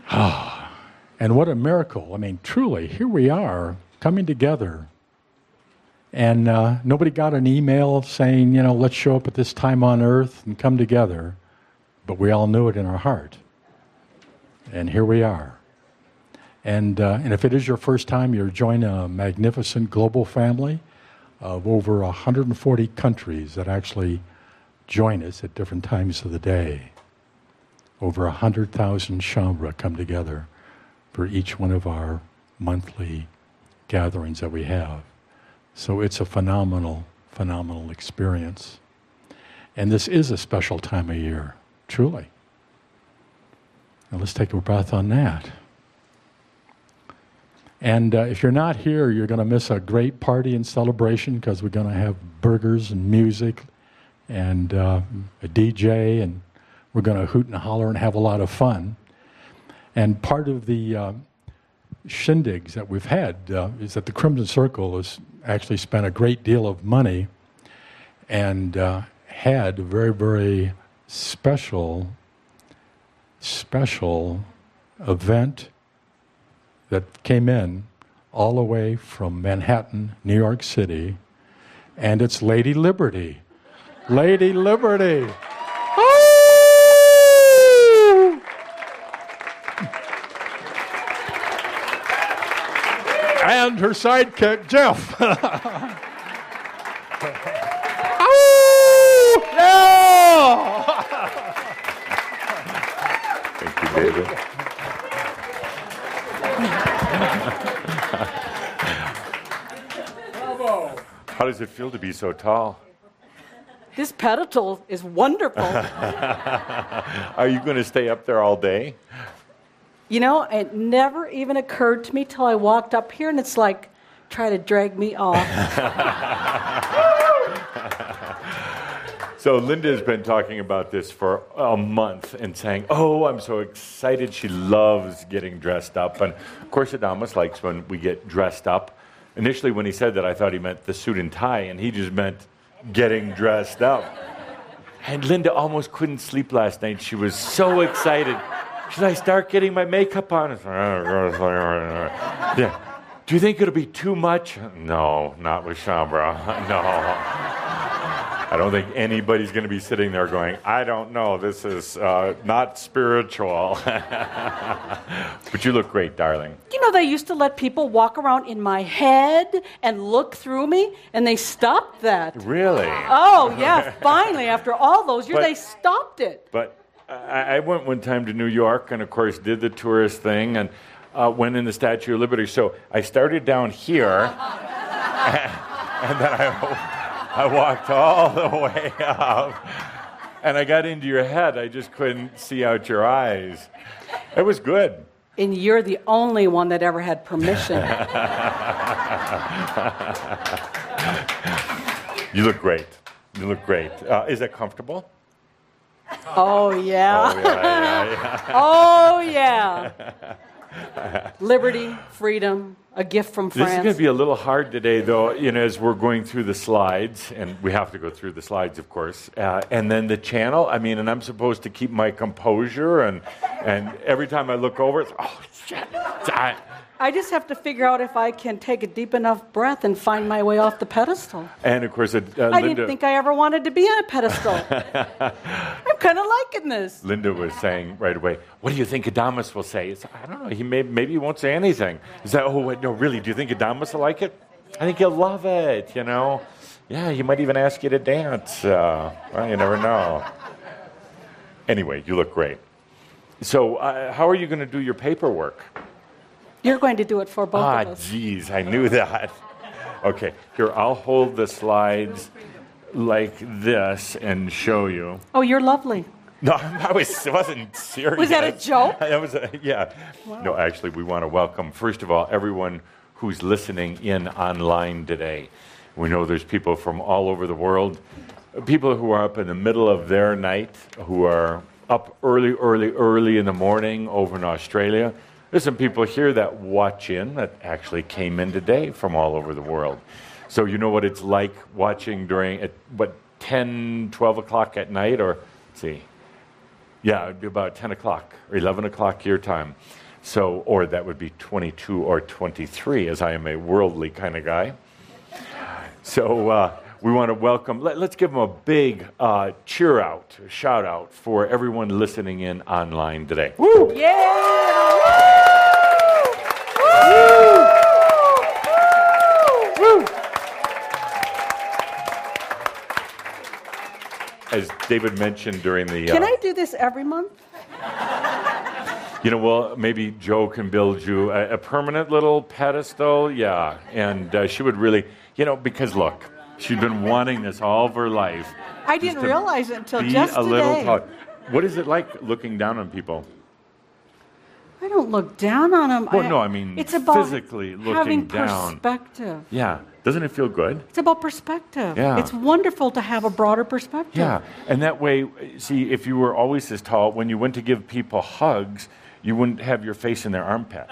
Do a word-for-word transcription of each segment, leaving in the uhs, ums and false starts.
And what a miracle. I mean, truly, here we are coming together. And uh, nobody got an email saying, you know, let's show up at this time on earth and come together. But we all knew it in our heart. And here we are. And, uh, and if it is your first time, you're joining a magnificent global family of over one hundred forty countries that actually join us at different times of the day. Over one hundred thousand Shaumbra come together for each one of our monthly gatherings that we have. So it's a phenomenal, phenomenal experience. And this is a special time of year, truly. Now let's take a breath on that. And uh, if you're not here, you're going to miss a great party and celebration because we're going to have burgers and music and uh, a D J, and we're going to hoot and holler and have a lot of fun. And part of the uh, shindigs that we've had uh, is that the Crimson Circle has actually spent a great deal of money and uh, had a very, very special, special event that came in all the way from Manhattan, New York City, and it's Lady Liberty. Lady Liberty. Oh! And her sidekick, Jeff. Oh! Yeah! Thank you, David. Bravo. How does it feel to be so tall? This pedestal is wonderful. Are you going to stay up there all day? You know, it never even occurred to me till I walked up here, and it's like, try to drag me off. So Linda's been talking about this for a month and saying, oh, I'm so excited. She loves getting dressed up. And of course, Adamus likes when we get dressed up. Initially, when he said that, I thought he meant the suit and tie, and he just meant getting dressed up. And Linda almost couldn't sleep last night. She was so excited. Should I start getting my makeup on? Yeah. Do you think it'll be too much? No, not with Shaumbra. No. I don't think anybody's going to be sitting there going, I don't know, this is uh, not spiritual. But you look great, darling. You know, they used to let people walk around in my head and look through me, and they stopped that. Really? Oh, yeah, finally, after all those years, But- they stopped it. But I, I went one time to New York and, of course, did the tourist thing and uh, went in the Statue of Liberty. So I started down here, and, and then I... I walked all the way up, and I got into your head. I just couldn't see out your eyes. It was good. And you're the only one that ever had permission. You look great. You look great. Uh, is it comfortable? Oh, yeah. Oh, yeah, yeah, Oh, yeah. Liberty, freedom, a gift from This is France. going to be a little hard today, though, you know, as we're going through the slides, and we have to go through the slides, of course, uh, and then the channel. I mean, and I'm supposed to keep my composure, and and every time I look over, it's, oh, shit. I, I just have to figure out if I can take a deep enough breath and find my way off the pedestal. and, of course, uh, uh, I Linda, didn't think I ever wanted to be on a pedestal. I'm kind of liking this. Linda was saying right away, what do you think Adamus will say? It's, I don't know. He may, maybe he won't say anything. Is that, oh, wait, no, really, do you think Adamus will like it? I think he'll love it, you know. Yeah, he might even ask you to dance. Uh, well, you never know. Anyway, you look great. So uh, how are you going to do your paperwork? You're going to do it for both Ah, of us. geez, I knew that. Okay, here, I'll hold the slides like this and show you. Oh, you're lovely. No, I was, wasn't serious. Was that a joke? That was a, yeah. Wow. No, actually, we want to welcome, first of all, everyone who's listening in online today. We know there's people from all over the world, people who are up in the middle of their night, who are up early, early, early in the morning over in Australia. There's some people here that watch in that actually came in today from all over the world. So you know what it's like watching during, at, what, ten, twelve o'clock at night, or, let's see, Yeah, it'd be about ten o'clock or eleven o'clock your time. So, or that would be twenty-two or twenty-three, as I am a worldly kind of guy. So uh, we want to welcome, let, let's give them a big uh, cheer out, a shout out for everyone listening in online today. Woo! Yeah! Woo! As David mentioned during the... Can uh, I do this every month? You know, well, maybe Joe can build you a, a permanent little pedestal. Yeah, and uh, she would really, you know, because look, she'd been wanting this all of her life. I just didn't to realize it until be just a little today. tall. What is it like looking down on people? I don't look down on them. Well, no, I mean it's about physically looking having down. perspective. Yeah, doesn't it feel good? It's about perspective. Yeah. It's wonderful to have a broader perspective. Yeah, and that way, see, if you were always this tall, when you went to give people hugs, you wouldn't have your face in their armpit.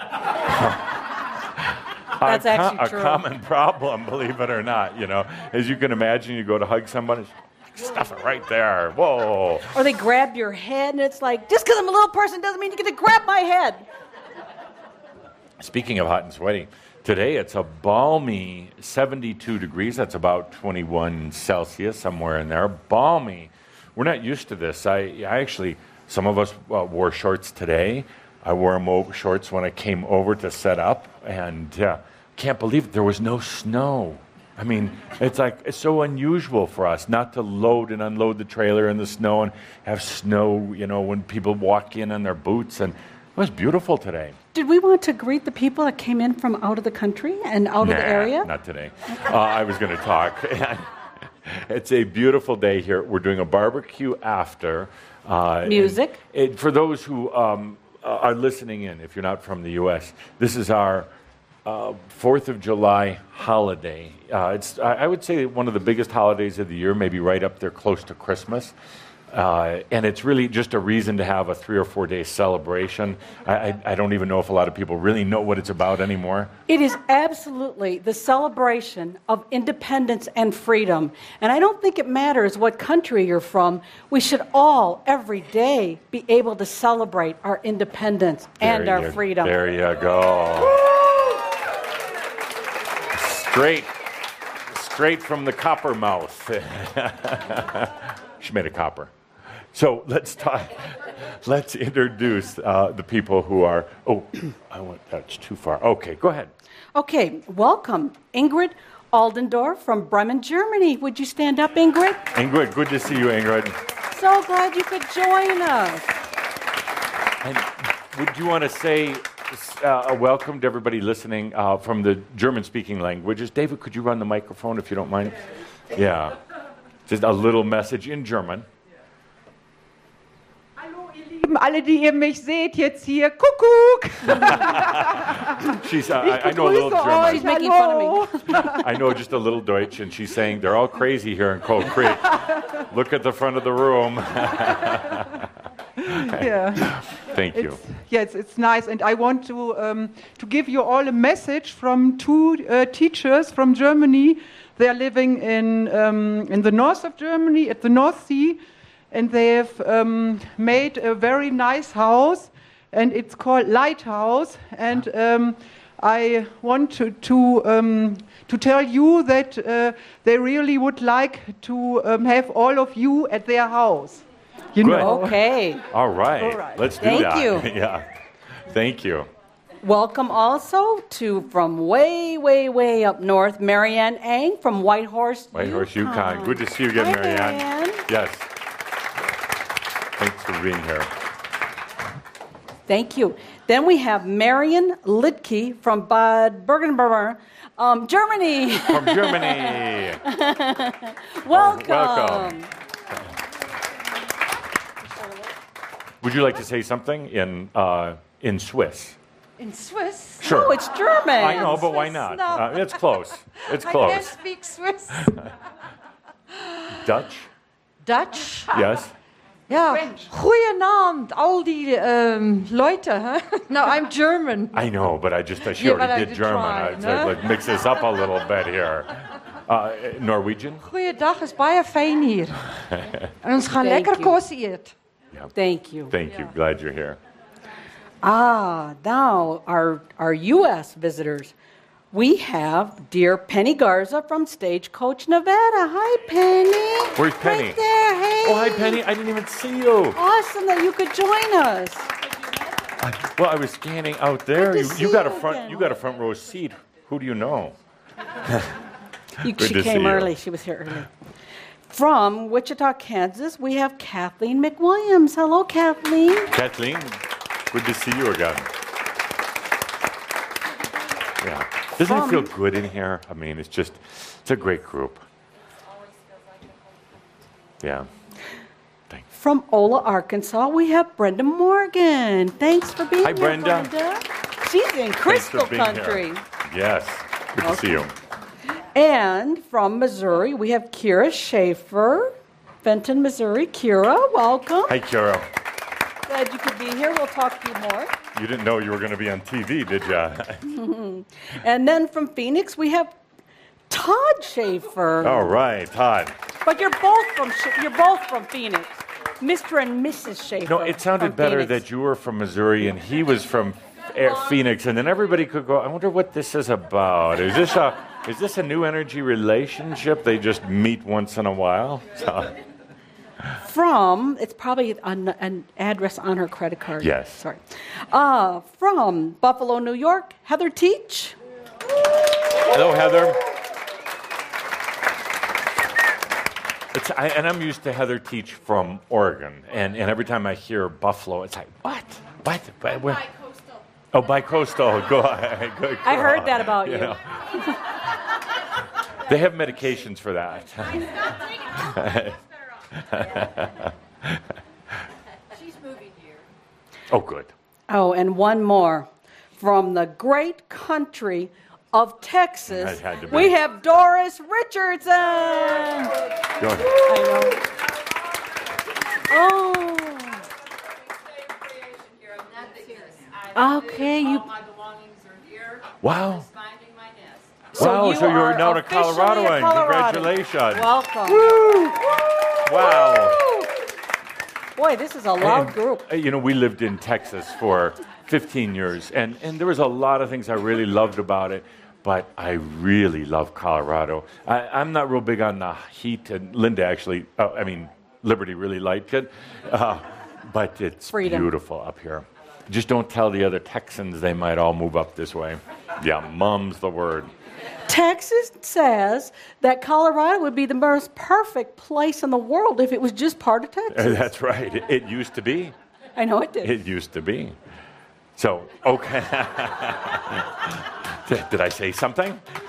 That's a, actually a true. common problem, believe it or not. You know, as you can imagine, you go to hug somebody, stuff it right there. Whoa! Or they grab your head, and it's like, just because I'm a little person doesn't mean you get to grab my head. Speaking of hot and sweaty, today it's a balmy seventy-two degrees. That's about twenty-one Celsius, somewhere in there. Balmy. We're not used to this. I, I actually, some of us uh, wore shorts today. I wore mo- shorts when I came over to set up, and uh, can't believe it, there was no snow. I mean, it's like, it's so unusual for us not to load and unload the trailer in the snow and have snow, you know, when people walk in on their boots, and it was beautiful today. Did we want to greet the people that came in from out of the country and out Nah, of the area? Not today. Uh, I was going to talk. It's a beautiful day here. We're doing a barbecue after. Uh, Music. and it, for those who um, are listening in, if you're not from the U S, this is our uh, Fourth of July holiday. Uh, it's, I, I would say, one of the biggest holidays of the year, maybe right up there close to Christmas. Uh, and it's really just a reason to have a three or four day celebration. I, I, I don't even know if a lot of people really know what it's about anymore. It is absolutely the celebration of independence and freedom. And I don't think it matters what country you're from. We should all, every day, be able to celebrate our independence and There our you- freedom. There you go. Straight, straight from the copper mouth. She made a copper. So let's talk. Let's introduce uh, the people who are. Oh, I went. That's too far. Okay, go ahead. Okay, welcome, Ingrid Aldendorf from Bremen, Germany. Would you stand up, Ingrid? Ingrid, good to see you, Ingrid. So glad you could join us. And would you want to say uh, a welcome to everybody listening uh, from the German-speaking languages? David, could you run the microphone if you don't mind? Yeah. Just a little message in German. Hallo ihr Lieben, alle, die ihr mich seht jetzt hier, Kuckuck! She's, uh, I, I know a little Grüße German. euch, She's making fun of me. hallo! I know just a little Deutsch, and she's saying they're all crazy here in Cold Creek. Look at the front of the room. Yeah. Thank you. It's, yes, it's nice, and I want to um, to give you all a message from two uh, teachers from Germany. They are living in um, in the north of Germany at the North Sea, and they have um, made a very nice house, and it's called Lighthouse. And um, I want to to, um, to tell you that uh, they really would like to um, have all of you at their house. You Good. know. Okay. All right. All right. Let's do Thank that. you. Yeah. Thank you. Welcome also to from way, way, way up north, Marianne Ang from Whitehorse, Whitehorse, Yukon. Yukon. Good to see you again, Hi, Marianne. Marianne. Yes. Thanks for being here. Thank you. Then we have Marion Lidke from Bad Bergenberger, um, Germany. From Germany. Welcome. welcome. Would you like to say something in uh, in Swiss? In Swiss? Sure. Oh, it's German. I know, but why Swiss, not? no. Uh, it's close. It's I can't close. speak Swiss. Dutch? Dutch? Yes. Ja. Goedenavond, all die um, Leute. Huh? No, I'm German. I know, but I just, uh, she Yeah, but already I did did German. try, I, no? I like, mix this up a little bit here. Uh, Norwegian? Goeiedag, is baie fijn hier. En ons gaan Thank lekker you. kos eet. Yeah. Thank you. Thank you. Glad you're here. Ah, now our our U S visitors. We have dear Penny Garza from Stagecoach, Nevada. Hi, Penny. Where's Penny? Right there. Hey. Oh, hi, Penny. I didn't even see you. Awesome that you could join us. I, well, I was scanning out there. Good to You, see you got a you front. again. You got a front row seat. Who do you know? You, Good she to see came you. early. She was here early. From Wichita, Kansas, we have Kathleen McWilliams. Hello, Kathleen. Kathleen, good to see you again. Yeah. Doesn't it feel good in here? I mean, it's just, it's a great group. Yeah. Thanks. From Ola, Arkansas, we have Brenda Morgan. Thanks for being Hi, here, Brenda. Brenda. She's in Thanks Crystal for being Country. here. Yes. Good to see you. And from Missouri, we have Kira Schaefer. Fenton, Missouri. Kira, welcome. Hi, Kara. Glad you could be here. We'll talk to you more. You didn't know you were going to be on T V, did you? And then from Phoenix, we have Todd Schaefer. All right, Todd. But you're both from Sch- you're both from Phoenix, Mister and Missus Schaefer. No, it sounded from better Phoenix. that you were from Missouri and he was from Air Phoenix, and then everybody could go, I wonder what this is about. Is this a is this a new energy relationship? They just meet once in a while? So, From it's probably an, an address on her credit card. Yes. Sorry. Uh, from Buffalo, New York, Heather Teach. hello, Heather. It's, I, and I'm used to Heather Teach from Oregon, and, and every time I hear Buffalo, it's like, what? What? What? what? Bi-coastal. Oh, bi-coastal. Go ahead. Good I heard girl. that about you. know. They have medications for that. She's moving here. Oh, good. Oh, and one more. From the great country of Texas, That had to be. we have Doris Richardson. Go ahead. I know. Oh. Okay, you. All my belongings are here. Wow. Just finding my nest. Wow, you so you're are now to officially Colorado, a and Colorado. congratulations. Welcome. Wow. Boy, this is a loud And, group. uh, You know, we lived in Texas for fifteen years, and, and there was a lot of things I really loved about it, but I really love Colorado. I, I'm not real big on the heat, and Linda actually, uh, I mean, Liberty really liked it, uh, but it's Freedom. beautiful up here. Just don't tell the other Texans they might all move up this way. Yeah, mum's the word. Texas says that Colorado would be the most perfect place in the world if it was just part of Texas. That's right. It, it used to be. I know it did. It used to be. So, okay. did, did I say something?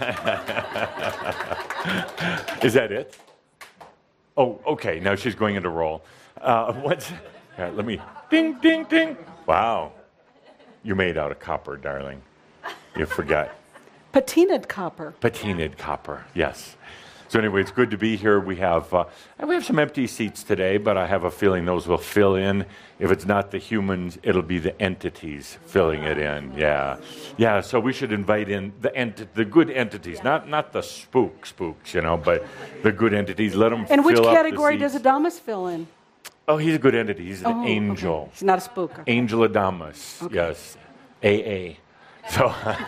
Is that it? Oh, okay. Now she's going into roll. Uh, what's? Yeah, let me. Ding, ding, ding. Wow. You're made out of copper, darling. You forgot. Patinaed copper. Patinaed copper, yes. So anyway, it's good to be here. We have uh, we have some empty seats today, but I have a feeling those will fill in. If it's not the humans, it'll be the entities filling it in. Yeah, yeah. So we should invite in the ent- the good entities, not not the spook spooks, you know, but the good entities. Let them. And which fill up the category does seats. Adamus fill in? Oh, he's a good entity. He's an Oh, angel. okay. He's not a spook. okay. Angel Adamus. Yes, A A. So.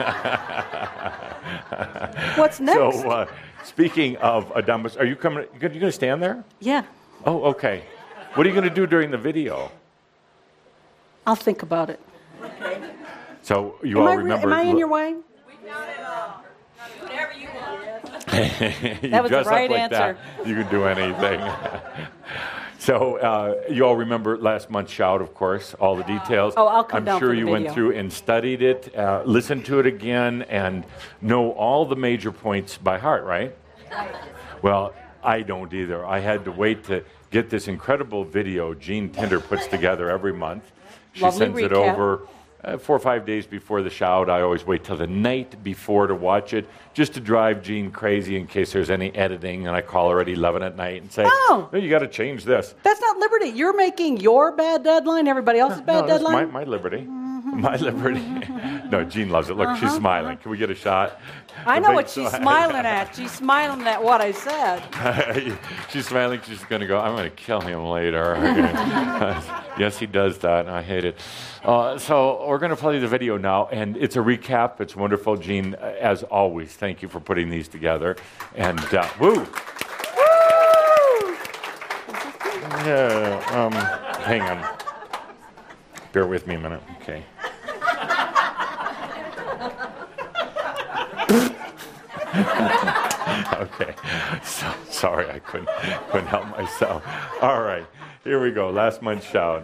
What's next? So, uh, speaking of Adamus, are you coming? You going to stand there? yeah, Oh, okay. What are you going to do during the video? I'll think about it. So you Am all I, re- remember? am I in your way? Whatever you want. you That was the dress right up like answer. that, you can do anything. So uh, you all remember last month's shout, of course, all the details. Oh, I'll come I'm down sure for the you went video. through and studied it, uh, listened to it again, and know all the major points by heart, right? Well, I don't either. I had to wait to get this incredible video Jean Tinder puts together every month. She Lovely sends it recap. over uh, four or five days before the shout. I always wait till the night before to watch it, just to drive Jean crazy in case there's any editing. And I call her at eleven at night and say, Oh. "Hey, you got to change this." That's not liberty. You're making your bad deadline, everybody else's bad no, that's deadline. my, my liberty. My liberty. No, Jean loves it. Look, uh-huh, she's smiling. Uh-huh. Can we get a shot? I know what she's smiling at. She's smiling at what I said. She's smiling. She's going to go, I'm going to kill him later. Yes, he does that. I hate it. Uh, so we're going to play the video now, and it's a recap. It's wonderful. Jean, as always, thank you for putting these together. And uh, woo! Woo! Yeah, um, hang on. Bear with me a minute. Okay. Okay. So, sorry, I couldn't couldn't help myself. All right. Here we go. Last month's shout.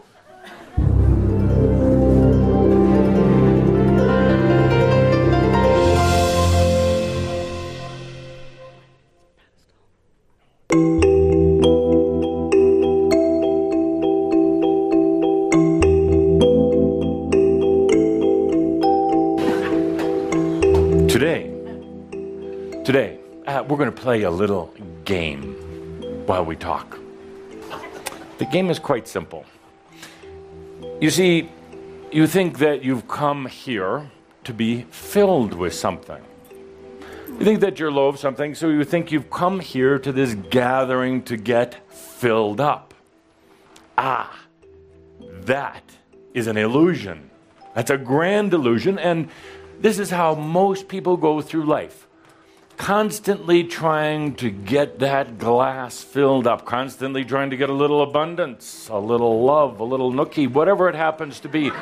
Today, uh, we're going to play a little game while we talk. The game is quite simple. You see, you think that you've come here to be filled with something. You think that you're low of something, so you think you've come here to this gathering to get filled up. Ah, that is an illusion. That's a grand illusion, and this is how most people go through life. Constantly trying to get that glass filled up, constantly trying to get a little abundance, a little love, a little nookie, whatever it happens to be.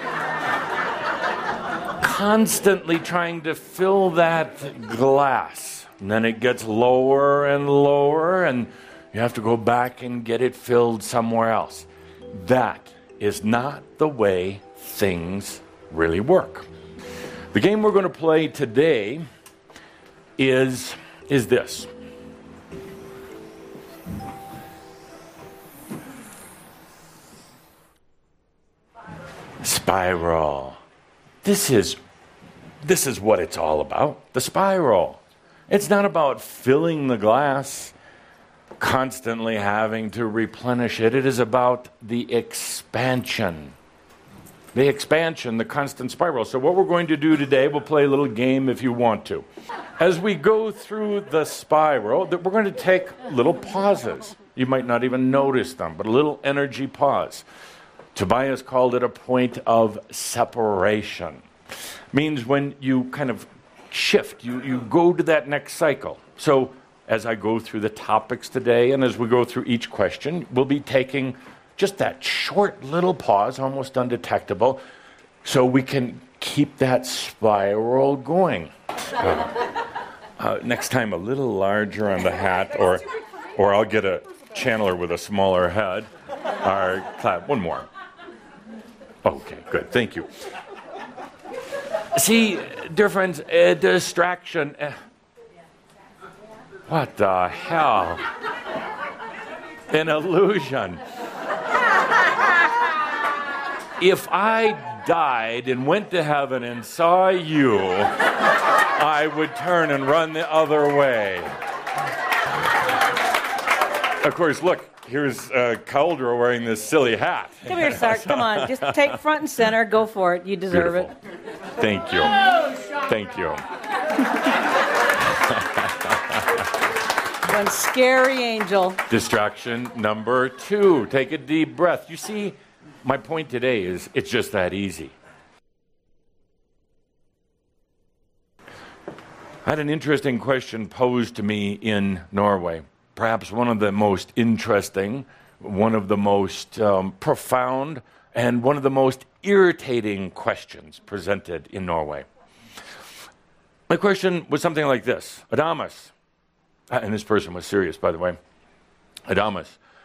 Constantly trying to fill that glass. And then it gets lower and lower, and you have to go back and get it filled somewhere else. That is not the way things really work. The game we're going to play today is is this. Spiral. This is this is what it's all about. The spiral. It's not about filling the glass, constantly having to replenish it. It is about the expansion. The expansion, the constant spiral. So what we're going to do today, we'll play a little game if you want to. As we go through the spiral, we're going to take little pauses. You might not even notice them, but a little energy pause. Tobias called it a point of separation. Means when you kind of shift, you, you go to that next cycle. So as I go through the topics today, and as we go through each question, we'll be taking just that short little pause, almost undetectable, so we can keep that spiral going. Uh, uh, next time, a little larger on the hat, or or I'll get a channeler with a smaller head. Or clap, one more. Okay, good, thank you. See, dear friends, a distraction. Uh, what the hell? An illusion. If I died and went to heaven and saw you, I would turn and run the other way. Of course, look, here's uh, Cauldro wearing this silly hat. Come here, Sark, come on. Just take front and center. Go for it. You deserve Beautiful. it. Thank you. Thank you. One scary angel. Distraction number two. Take a deep breath. You see, my point today is it's just that easy. I had an interesting question posed to me in Norway. Perhaps one of the most interesting, one of the most um, profound, and one of the most irritating questions presented in Norway. My question was something like this. Adamus, and this person was serious, by the way. Adamus,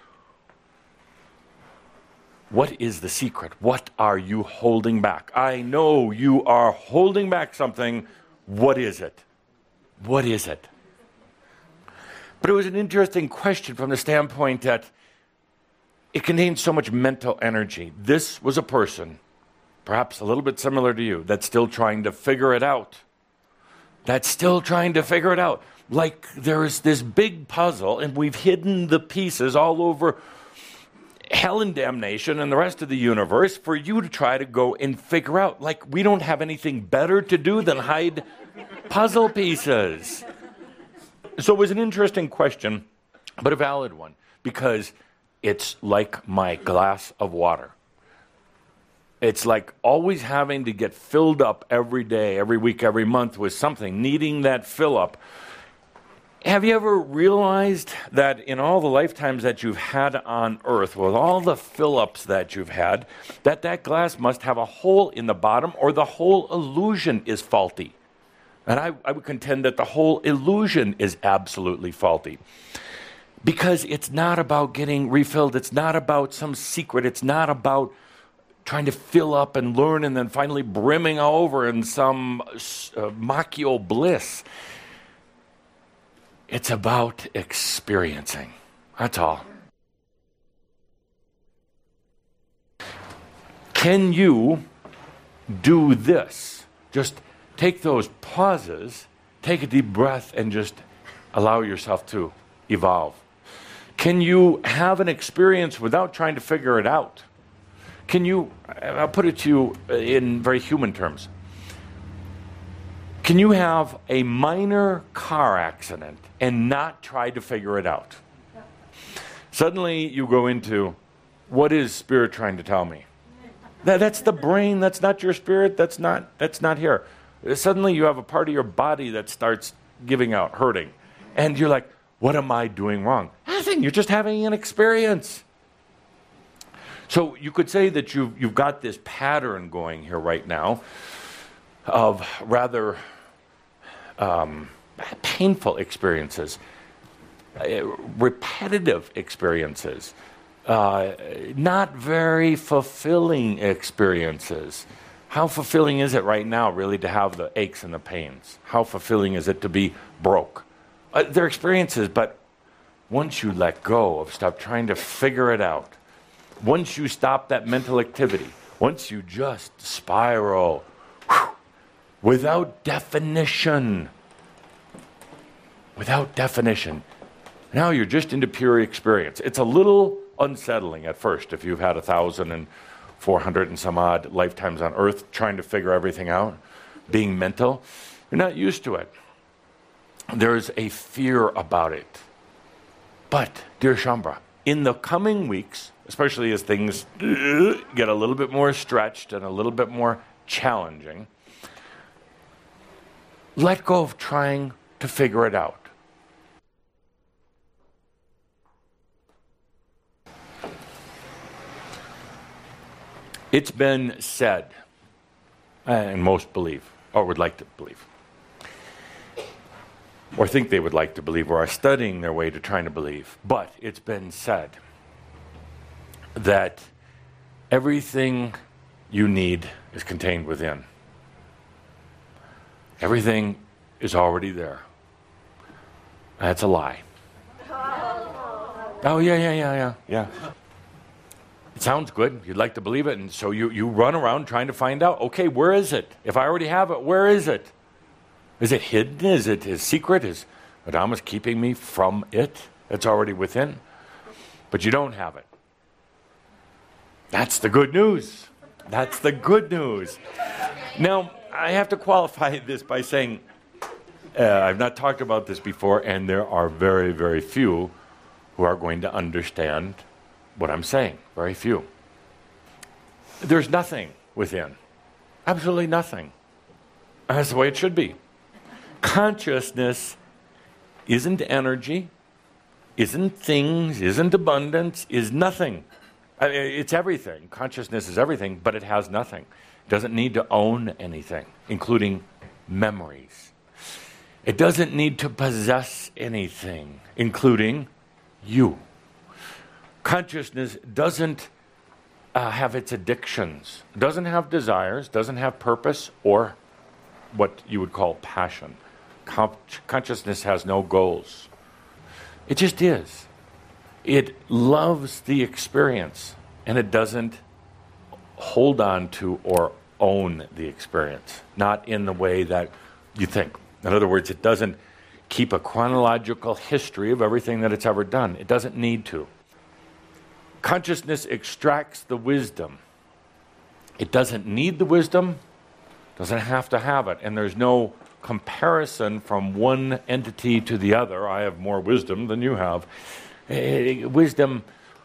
what is the secret? What are you holding back? I know you are holding back something. What is it? What is it? But it was an interesting question from the standpoint that it contained so much mental energy. This was a person, perhaps a little bit similar to you, that's still trying to figure it out. That's still trying to figure it out. Like there is this big puzzle, and we've hidden the pieces all over. hell and damnation and the rest of the universe for you to try to go and figure out. Like, we don't have anything better to do than hide puzzle pieces. So it was an interesting question, but a valid one, because it's like my glass of water. It's like always having to get filled up every day, every week, every month with something, needing that fill up. Have you ever realized that in all the lifetimes that you've had on earth, with all the fill-ups that you've had, that that glass must have a hole in the bottom, or the whole illusion is faulty? And I, I would contend that the whole illusion is absolutely faulty. Because it's not about getting refilled. It's not about some secret. It's not about trying to fill up and learn and then finally brimming over in some uh, machio bliss. It's about experiencing. That's all. Can you do this? Just take those pauses, take a deep breath, and just allow yourself to evolve. Can you have an experience without trying to figure it out? Can you, I'll put it to you in very human terms. Can you have a minor car accident and not try to figure it out? Suddenly you go into, what is Spirit trying to tell me? That, that's the brain, that's not your spirit, that's not, that's not here. Suddenly you have a part of your body that starts giving out, hurting. And you're like, what am I doing wrong? Nothing, you're just having an experience. So you could say that you've, you've got this pattern going here right now of rather um, painful experiences, uh, repetitive experiences, uh, not very fulfilling experiences. How fulfilling is it right now, really, to have the aches and the pains? How fulfilling is it to be broke? Uh, they're experiences, but once you let go of stop trying to figure it out, once you stop that mental activity, once you just spiral whew, without definition, without definition, now you're just into pure experience. It's a little unsettling at first if you've had a thousand and four hundred and some odd lifetimes on earth trying to figure everything out, being mental. You're not used to it. There's a fear about it. But, dear Shaumbra, in the coming weeks, especially as things get a little bit more stretched and a little bit more challenging, let go of trying to figure it out. It's been said, and most believe, or would like to believe, or think they would like to believe, or are studying their way to trying to believe, but it's been said that everything you need is contained within. Everything is already there. That's a lie. Oh, yeah, yeah, yeah, yeah, yeah. It sounds good. You'd like to believe it, and so you, you run around trying to find out, okay, where is it? If I already have it, where is it? Is it hidden? Is it a secret? Is Adamus keeping me from it? It's already within. But you don't have it. That's the good news. That's the good news. Now, I have to qualify this by saying, uh, I've not talked about this before, and there are very, very few who are going to understand what I'm saying. Very few. There's nothing within. Absolutely nothing. That's the way it should be. Consciousness isn't energy, isn't things, isn't abundance, is nothing. I mean, it's everything. Consciousness is everything, but it has nothing. It doesn't need to own anything, including memories. It doesn't need to possess anything, including you. Consciousness doesn't uh, have its addictions, doesn't have desires, doesn't have purpose or what you would call passion. Con- consciousness has no goals. It just is. It loves the experience, and it doesn't hold on to or own the experience, not in the way that you think. In other words, it doesn't keep a chronological history of everything that it's ever done. It doesn't need to. Consciousness extracts the wisdom. It doesn't need the wisdom, doesn't have to have it, and there's no comparison from one entity to the other. I have more wisdom than you have. Uh, wisdom,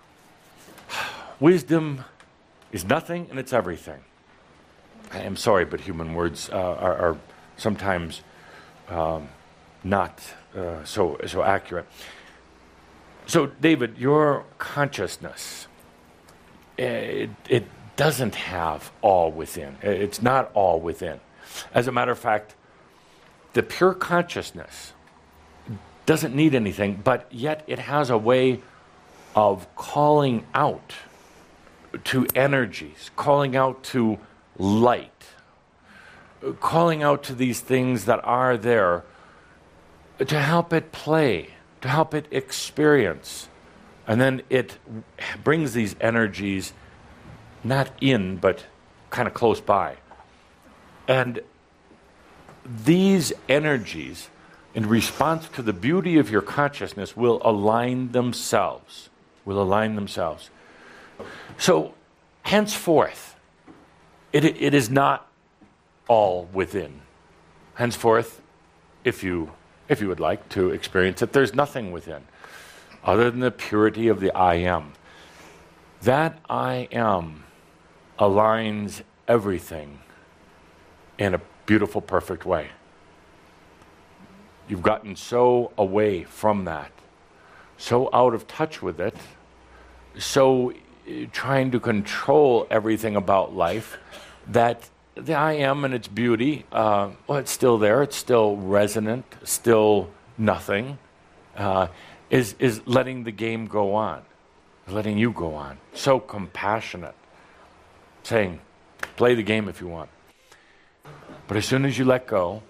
wisdom is nothing and it's everything. I am sorry, but human words uh, are, are sometimes um, not uh, so so accurate. So, David, your consciousness, it, it doesn't have all within. It's not all within. As a matter of fact, the pure consciousness doesn't need anything, but yet it has a way of calling out to energies, calling out to light, calling out to these things that are there to help it play, to help it experience. And then it brings these energies not in, but kind of close by. And these energies, in response to the beauty of your consciousness, will align themselves, will align themselves. So, henceforth, it, it is not all within. Henceforth, if you if you would like to experience it, there's nothing within other than the purity of the I am. That I am aligns everything in a beautiful, perfect way. You've gotten so away from that, so out of touch with it, so trying to control everything about life, that the I am and its beauty, uh, well, it's still there, it's still resonant, still nothing, uh, is, is letting the game go on, letting you go on. So compassionate, saying, play the game if you want. But as soon as you let go,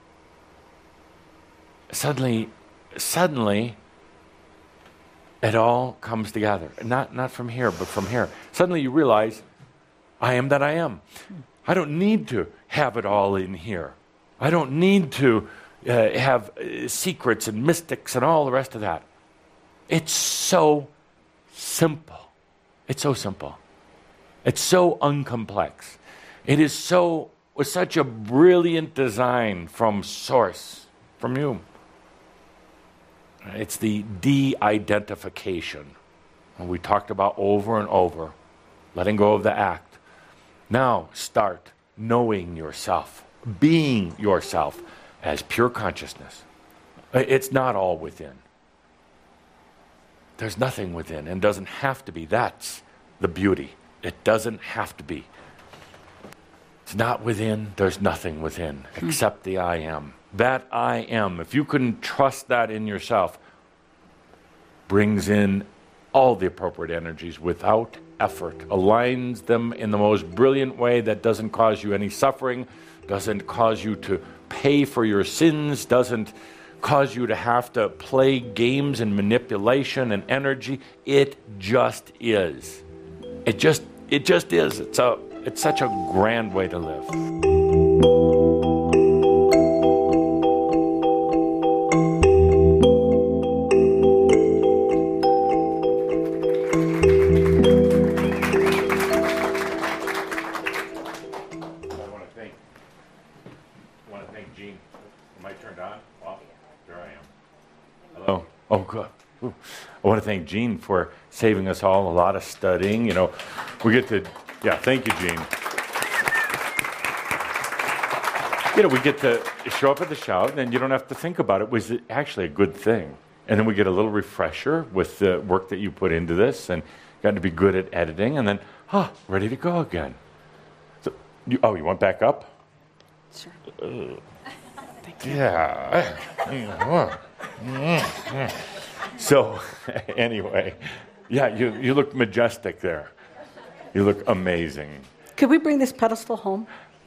suddenly, suddenly, it all comes together. Not, not from here, but from here. Suddenly you realize, I am that I am. I don't need to have it all in here. I don't need to uh, have uh, secrets and mystics and all the rest of that. It's so simple. It's so simple. It's so uncomplex. It is so, was such a brilliant design from source, from you. It's the de-identification. And we talked about over and over, letting go of the act. Now start knowing yourself, being yourself as pure consciousness. It's not all within. There's nothing within and doesn't have to be. That's the beauty. It doesn't have to be. It's not within, there's nothing within except the I am. That I am, if you can trust that in yourself, brings in all the appropriate energies without effort, aligns them in the most brilliant way that doesn't cause you any suffering, doesn't cause you to pay for your sins, doesn't cause you to have to play games and manipulation and energy. It just is. It just it just is. It's a it's such a grand way to live. Oh, good. Ooh. I want to thank Jean for saving us all a lot of studying. You know, we get to, yeah, thank you, Jean. You know, we get to show up at the shout, and you don't have to think about it. It was actually a good thing. And then we get a little refresher with the work that you put into this, and got to be good at editing, and then, ah, ready to go again. So, you, oh, you went back up? Sure. Uh, yeah. So, anyway, yeah, you, you look majestic there. You look amazing. Could we bring this pedestal home?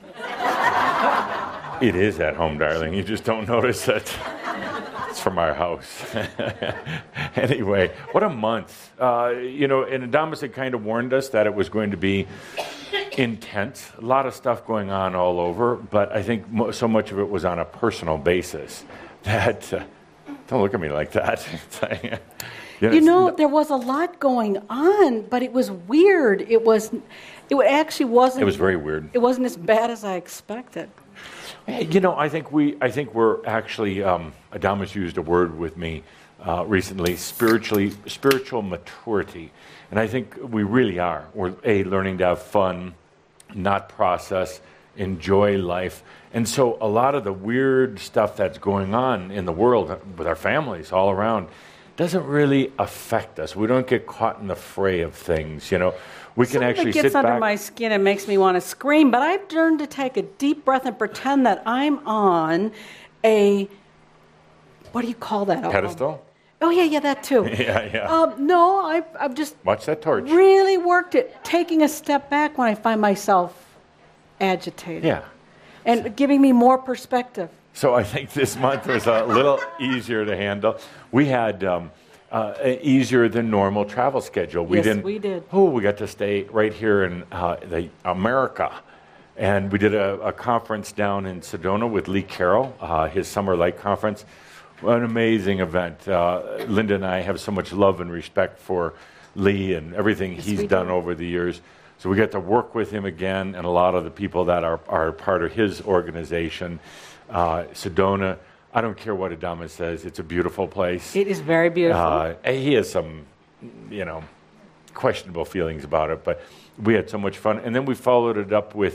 It is at home, darling. You just don't notice it. It's from our house. Anyway, what a month. Uh, you know, and Adamus had kind of warned us that it was going to be intense. A lot of stuff going on all over, but I think mo- so much of it was on a personal basis that... Uh, Don't look at me like that. You know, You it's know, n- there was a lot going on, but it was weird. It was, it actually wasn't. It was very weird. It wasn't as bad as I expected. Hey, You know, I think we, I think we're actually. Um, Adamus used a word with me uh, recently, spiritually, spiritual maturity, and I think we really are. We're a learning to have fun, not process, enjoy life, and so a lot of the weird stuff that's going on in the world with our families all around doesn't really affect us. We don't get caught in the fray of things. You know, we can Something actually that gets sit under back. my skin and makes me want to scream, but I've learned to take a deep breath and pretend that I'm on a, what do you call that? Um, Pedestal. Oh, yeah, yeah, that too. Yeah, yeah. Um, no, I've, I've just Watch that torch. really worked at taking a step back when I find myself agitated. Yeah. And giving me more perspective. So I think this month was a little easier to handle. We had um, uh, an easier than normal travel schedule. We Yes, didn't. we did. Oh, we got to stay right here in uh, the America, and we did a, a conference down in Sedona with Lee Carroll, uh, his Summer Light Conference. An amazing event. Uh, Linda and I have so much love and respect for Lee and everything Yes, he's we done do. over the years. So we get to work with him again, and a lot of the people that are, are part of his organization. Uh, Sedona, I don't care what Adamus says, it's a beautiful place. It is very beautiful. Uh, he has some, you know, questionable feelings about it, but we had so much fun. And then we followed it up with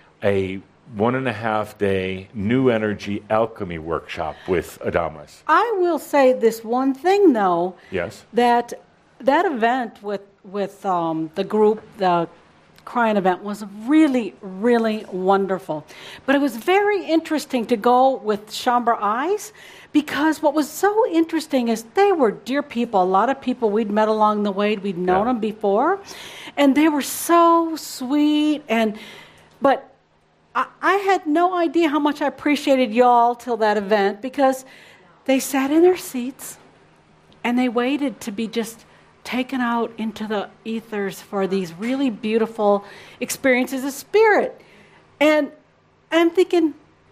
a one and a half day new energy alchemy workshop with Adamus. I will say this one thing, though. Yes? That that event with with um, the group, the Crying event, was really, really wonderful. But it was very interesting to go with Shaumbra Eyes, because what was so interesting is they were dear people. A lot of people we'd met along the way, we'd known Yeah. them before, and they were so sweet. And but I, I had no idea how much I appreciated y'all till that event, because they sat in their seats and they waited to be just taken out into the ethers for these really beautiful experiences of spirit. And I'm thinking,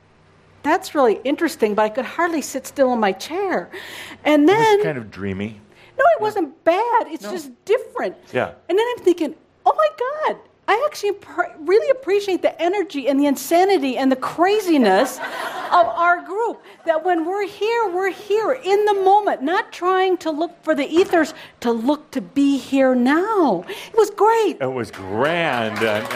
that's really interesting, but I could hardly sit still in my chair. And It then, was kind of dreamy. no, it wasn't bad. It's just different. Yeah. And then I'm thinking, oh my God, I actually pr- really appreciate the energy and the insanity and the craziness of our group. That when we're here, we're here in the moment, not trying to look for the ethers, to look to be here now. It was great. It was grand. And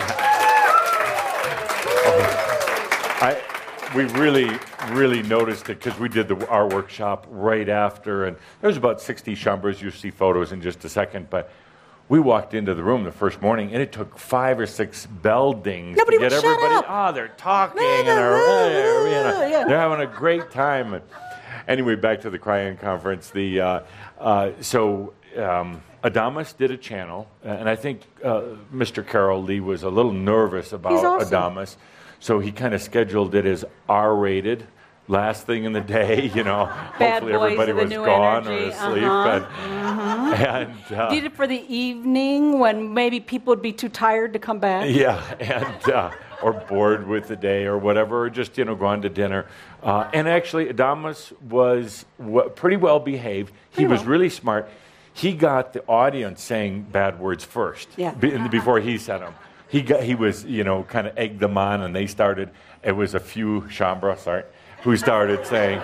I, we really, really noticed it because we did the, our workshop right after, and there was about sixty Shaumbras. You'll see photos in just a second, but we walked into the room the first morning, and it took five or six bell dings Nobody to get would shut everybody. up. Oh, they're talking and they're, you know, Yeah. they're having a great time. And anyway, back to the Crying Conference. The uh, uh, so um, Adamus did a channel, and I think uh, Mister Carroll Lee was a little nervous about He's awesome. Adamus, so he kind of scheduled it as R-rated. Last thing in the day, you know, Bad hopefully boys everybody of the was new gone energy. or asleep. Uh-huh. And, and uh, Did it for the evening when maybe people would be too tired to come back. yeah, and uh, or bored with the day or whatever, or just you know gone to dinner. Uh, and actually, Adamus was w- pretty well behaved. He Pretty was well. really smart. He got the audience saying bad words first, Yeah. be- before he said them. He got he was you know kind of egged them on, and they started. It was a few Shaumbra, sorry, who started saying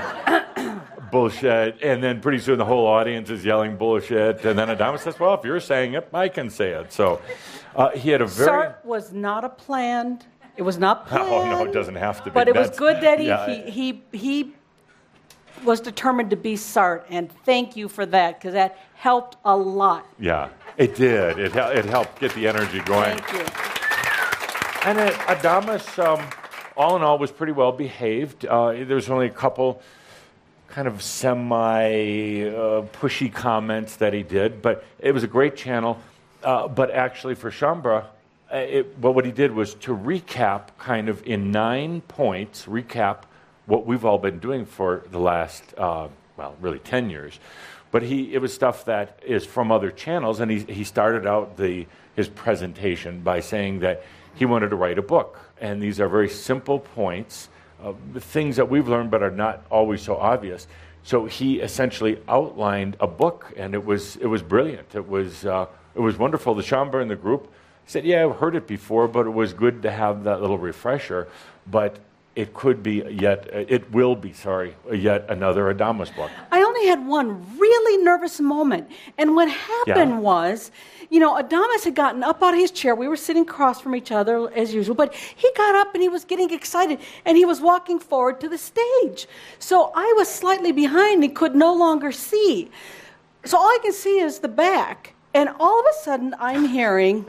bullshit, and then pretty soon the whole audience is yelling bullshit, and then Adamus says, "Well, if you're saying it, I can say it." So uh, he had a very. Sart was not a planned. It was not planned. Oh no, it doesn't have to be. But it was That's- good that he, yeah, he, he, he was determined to be Sart, and thank you for that, because that helped a lot. Yeah, it did. It hel- it helped get the energy going. Thank you. And uh, Adamus, um, all in all, was pretty well behaved. Uh, there was only a couple kind of semi uh, pushy comments that he did, but it was a great channel. Uh, but actually, for Shaumbra, uh, it, well, what he did was to recap, kind of in nine points, recap what we've all been doing for the last, uh, well, really ten years. But he, it was stuff that is from other channels, and he, he started out the, his presentation by saying that he wanted to write a book. And these are very simple points, uh, things that we've learned but are not always so obvious, So he essentially outlined a book, and it was it was brilliant. It was uh, it was wonderful. The Schomburg, the group, said, "Yeah, I've heard it before, but it was good to have that little refresher." But it could be yet, it will be, sorry, yet another Adamus book. I only had one really nervous moment. And what happened Yeah. was, you know, Adamus had gotten up out of his chair. We were sitting across from each other as usual, but he got up and he was getting excited and he was walking forward to the stage. So I was slightly behind and could no longer see. So all I can see is the back. And all of a sudden I'm hearing,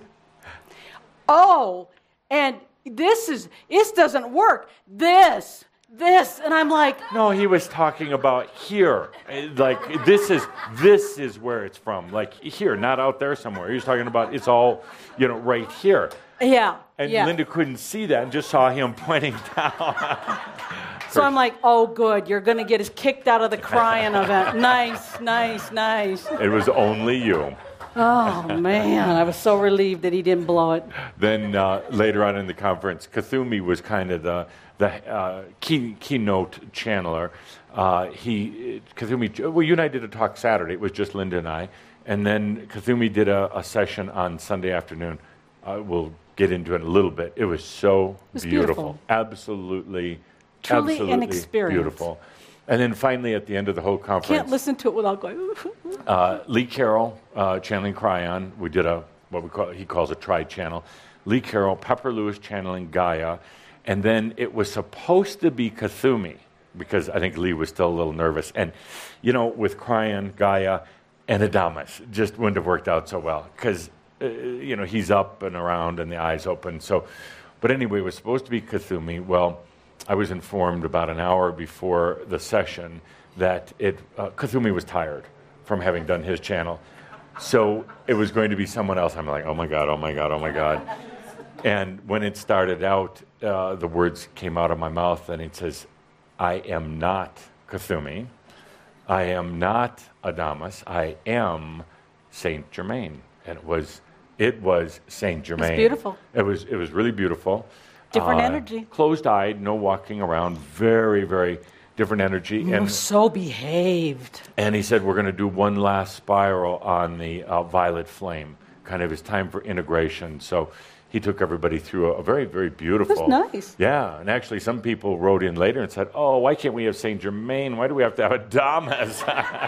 oh, and this is, this doesn't work. This, this, and I'm like, No, he was talking about here. Uh, Like, this is this is where it's from. Like, here, not out there somewhere. He was talking about it's all, you know, right here. yeah, And yeah. Linda couldn't see that and just saw him pointing down. So I'm like, oh, good, you're going to get us kicked out of the crying event. Nice, nice, nice. It was only you. Oh, man, I was so relieved that he didn't blow it. Then uh, later on in the conference, Kathumi was kind of the the uh, key keynote channeler. Uh, he Kathumi. Well, you and I did a talk Saturday. It was just Linda and I, and then Kathumi did a, a session on Sunday afternoon. Uh, we'll get into it in a little bit. It was so was beautiful. beautiful. absolutely, Truly an absolutely experience. beautiful. And then finally, at the end of the whole conference, Can't listen to it without going, uh, Lee Carroll, uh, channeling Cryon. We did a, what we call, he calls a tri-channel. Lee Carroll, Pepper Lewis channeling Gaia. And then it was supposed to be Kathumi, because I think Lee was still a little nervous. And, you know, with Cryon, Gaia, and Adamus, it just wouldn't have worked out so well. Because, uh, you know, he's up and around and the eyes open. So, but anyway, it was supposed to be Kathumi. Well, I was informed about an hour before the session that it uh, Kathumi was tired from having done his channel. So it was going to be someone else. I'm like, oh my God, oh my God, oh my God. And when it started out, uh, the words came out of my mouth and it says, I am not Kathumi. I am not Adamus. I am Saint Germain. And it was it was Saint Germain. beautiful. It was it was really beautiful. Different Uh, energy. Closed-eyed, no walking around, very, very different energy. you And so behaved. and he said, we're going to do one last spiral on the uh, violet flame, kind of his time for integration. So he took everybody through a, a very, very beautiful. That's nice. Yeah, and actually some people wrote in later and said, oh, why can't we have Saint Germain? Why do we have to have Adamus?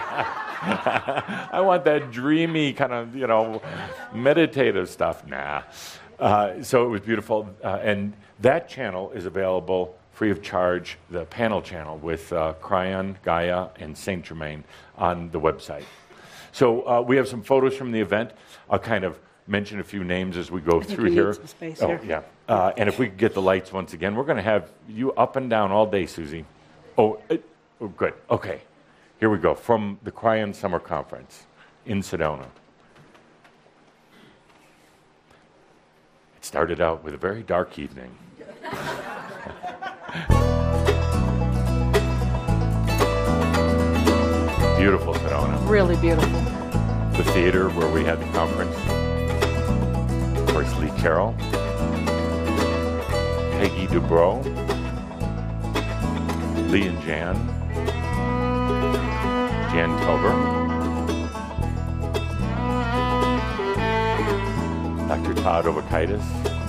I want that dreamy kind of, you know, meditative stuff. Nah. Uh, so it was beautiful. Uh, and that channel is available free of charge, the panel channel with uh, Cryon, Gaia, and Saint Germain on the website. So uh, we have some photos from the event. I'll kind of mention a few names as we go think through we need here. some space oh, here. yeah. Uh, and if we could get the lights once again, we're going to have you up and down all day, Susie. Oh, uh, oh, good. Okay. Here we go. From the Cryon Summer Conference in Sedona. It started out with a very dark evening. Beautiful Sedona. Really beautiful. The theater where we had the conference. Of course, Lee Carroll. Peggy Dubrow. Lee and Jan. Jan Tober. Doctor Todd Ovakaitis.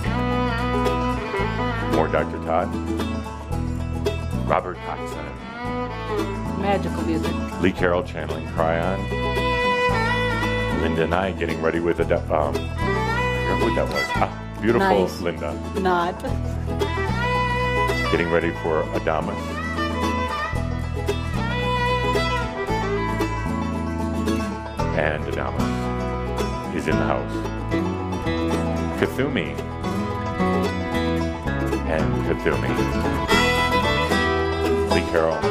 More Doctor Todd. Robert Coxon. Magical music. Lee Carroll channeling Cryon. Linda and I getting ready with a, de- um, I forgot who that was. Ah, beautiful Nice. Linda. Not. Getting ready for Adamus. And Adamus is in the house. Kathumi. And Kathumi. Lee Carroll.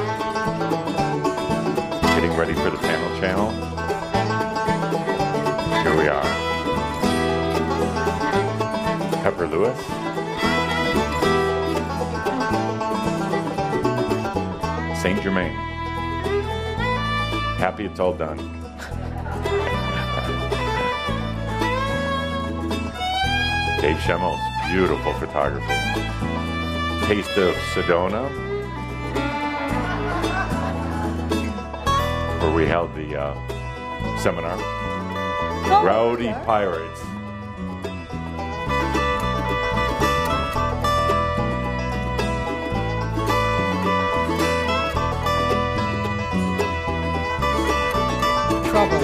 Getting ready for the panel channel. Here we are. Pepper Lewis. Saint Germain. Happy it's all done. Dave Schemmels, beautiful photography. Taste of Sedona. where we held the uh, seminar. Oh, Rowdy yeah. Pirates. Trouble.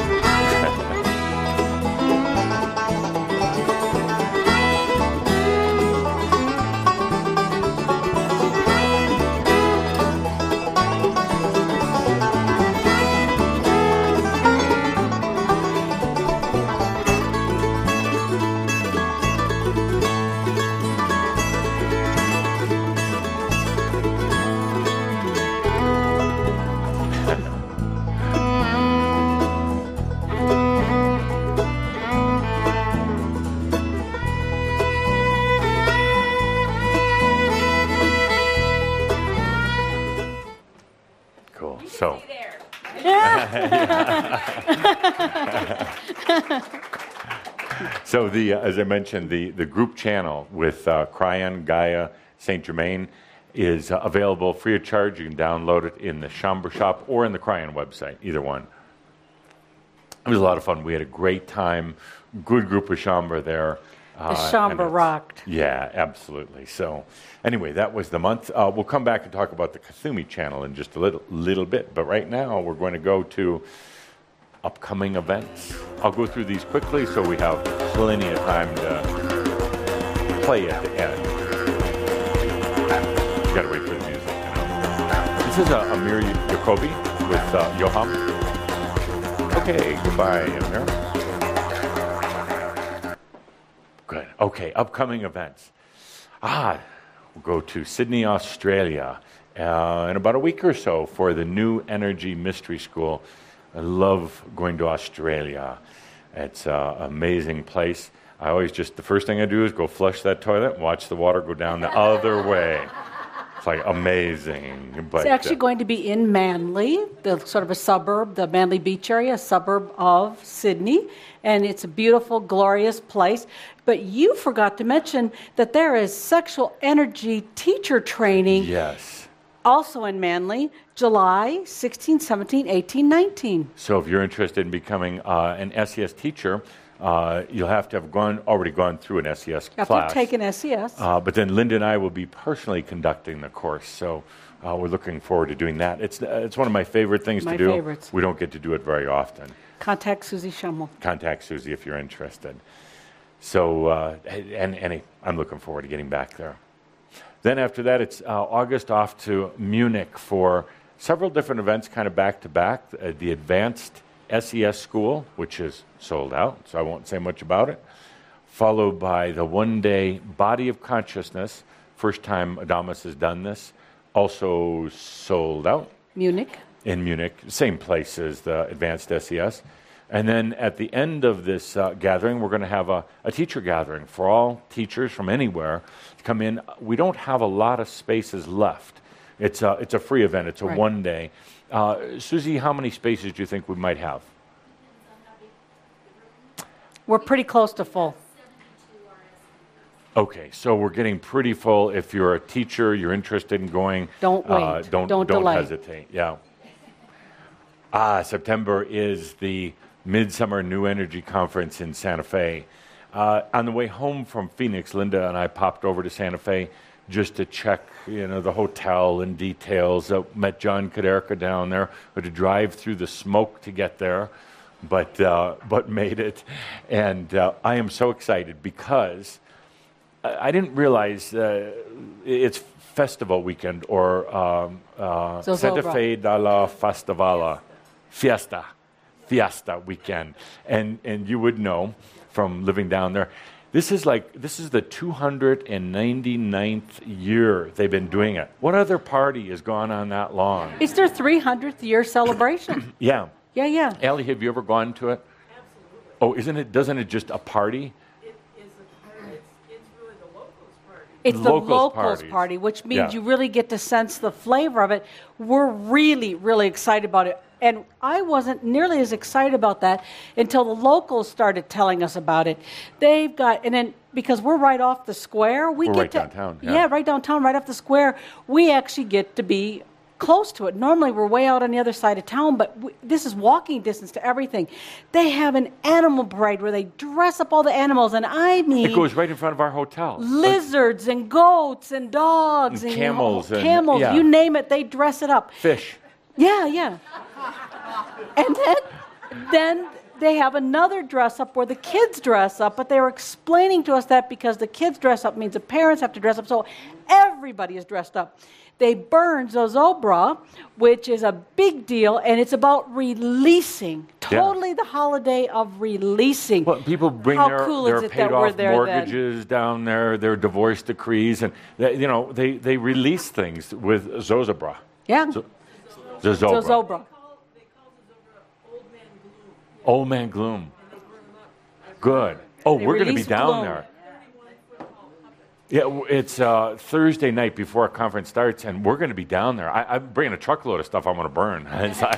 Cool. So, so the uh, as I mentioned, the, the group channel with uh, Cryan, Gaia, Saint Germain is uh, available free of charge. You can download it in the Chambre shop or in the Cryan website, either one. It was a lot of fun. We had a great time. Good group of Chambre there. The Uh, Chambre and it's- rocked. Yeah, absolutely. So, anyway, that was the month. Uh, we'll come back and talk about the Kasumi channel in just a little, little bit. But right now, we're going to go to upcoming events. I'll go through these quickly so we have plenty of time to play at the end. Got to wait for the music. You know. This is uh, Amir Jacobi with uh, Yoham. Okay, goodbye, Amir. Good. Okay, upcoming events. Ah, we'll go to Sydney, Australia uh, in about a week or so for the New Energy Mystery School. I love going to Australia. It's an amazing place. I always just, the first thing I do is go flush that toilet and watch the water go down the other way. It's like amazing. But, It's actually uh, going to be in Manly, the sort of a suburb, the Manly Beach area, a suburb of Sydney. And it's a beautiful, glorious place. But you forgot to mention that there is sexual energy teacher training yes. also in Manly, July sixteen, seventeen, eighteen, nineteen. So if you're interested in becoming uh, an S E S teacher, uh, you'll have to have gone already gone through an S E S After class. taking S E S. Uh, but then Linda and I will be personally conducting the course, so uh, we're looking forward to doing that. It's uh, it's one of my favorite things My to do. favorites. We don't get to do it very often. Contact Susie Schummel. Contact Susie if you're interested. So, uh, and, and I'm looking forward to getting back there. Then after that, it's uh, August off to Munich for several different events, kind of back to back. Uh, the Advanced S E S School, which is sold out, so I won't say much about it. Followed by the one-day Body of Consciousness. First time Adamus has done this. Also sold out Munich. in Munich, same place as the Advanced S E S. And then at the end of this uh, gathering, we're going to have a, a teacher gathering for all teachers from anywhere to come in. We don't have a lot of spaces left. It's a, it's a free event. It's a Right. one day. Uh, Susie, how many spaces do you think we might have? We're pretty close to full. Okay, so we're getting pretty full. If you're a teacher, you're interested in going, Don't uh, wait. don't, Don't don't delay. hesitate. Yeah. Ah, September is the Midsummer New Energy Conference in Santa Fe. Uh, on the way home from Phoenix, Linda and I popped over to Santa Fe just to check, you know, the hotel and details. Uh, met John Kaderka down there. Had to drive through the smoke to get there, but uh, but made it. And uh, I am so excited because I, I didn't realize uh, it's festival weekend or um, uh, Zozobra. Santa Fe de la Festivala, Fiesta. Fiesta weekend, and and you would know from living down there, this is like this is the two hundred ninety-ninth year they've been doing it. What other party has gone on that long? It's their three hundredth year celebration. Yeah, Yeah, yeah. Allie, have you ever gone to it? Absolutely. Oh, isn't it? Doesn't it just a party? It's the Locals locals parties. party, which means Yeah. you really get to sense the flavor of it. We're really, really excited about it. And I wasn't nearly as excited about that until the locals started telling us about it. They've got, and then because we're right off the square, we We're get right to, downtown, yeah. right downtown, right off the square, we actually get to be close to it. Normally, we're way out on the other side of town, but we, this is walking distance to everything. They have an animal parade where they dress up all the animals, and I mean... It goes right in front of our hotel. Lizards and goats and dogs And and, camels and- camels, yeah. you name it, they dress it up. Fish. Yeah, yeah. And then, then they have another dress up where the kids dress up, but they were explaining to us that because the kids dress up means the parents have to dress up, so everybody is dressed up. They burn Zozobra, which is a big deal, and it's about releasing, Yeah. totally the holiday of releasing. Well, people bring How their, cool their is it paid that we're off there then? mortgages down there, their divorce decrees, and they, you know they, they release things with Zozobra. Yeah, Zo- Zozobra. Zozobra. Old Man Gloom. Good. Oh, They we're going to be release down gloom. there. Yeah, w- it's uh, Thursday night before our conference starts, and we're going to be down there. I, I'm bringing a truckload of stuff I want to burn. It's like-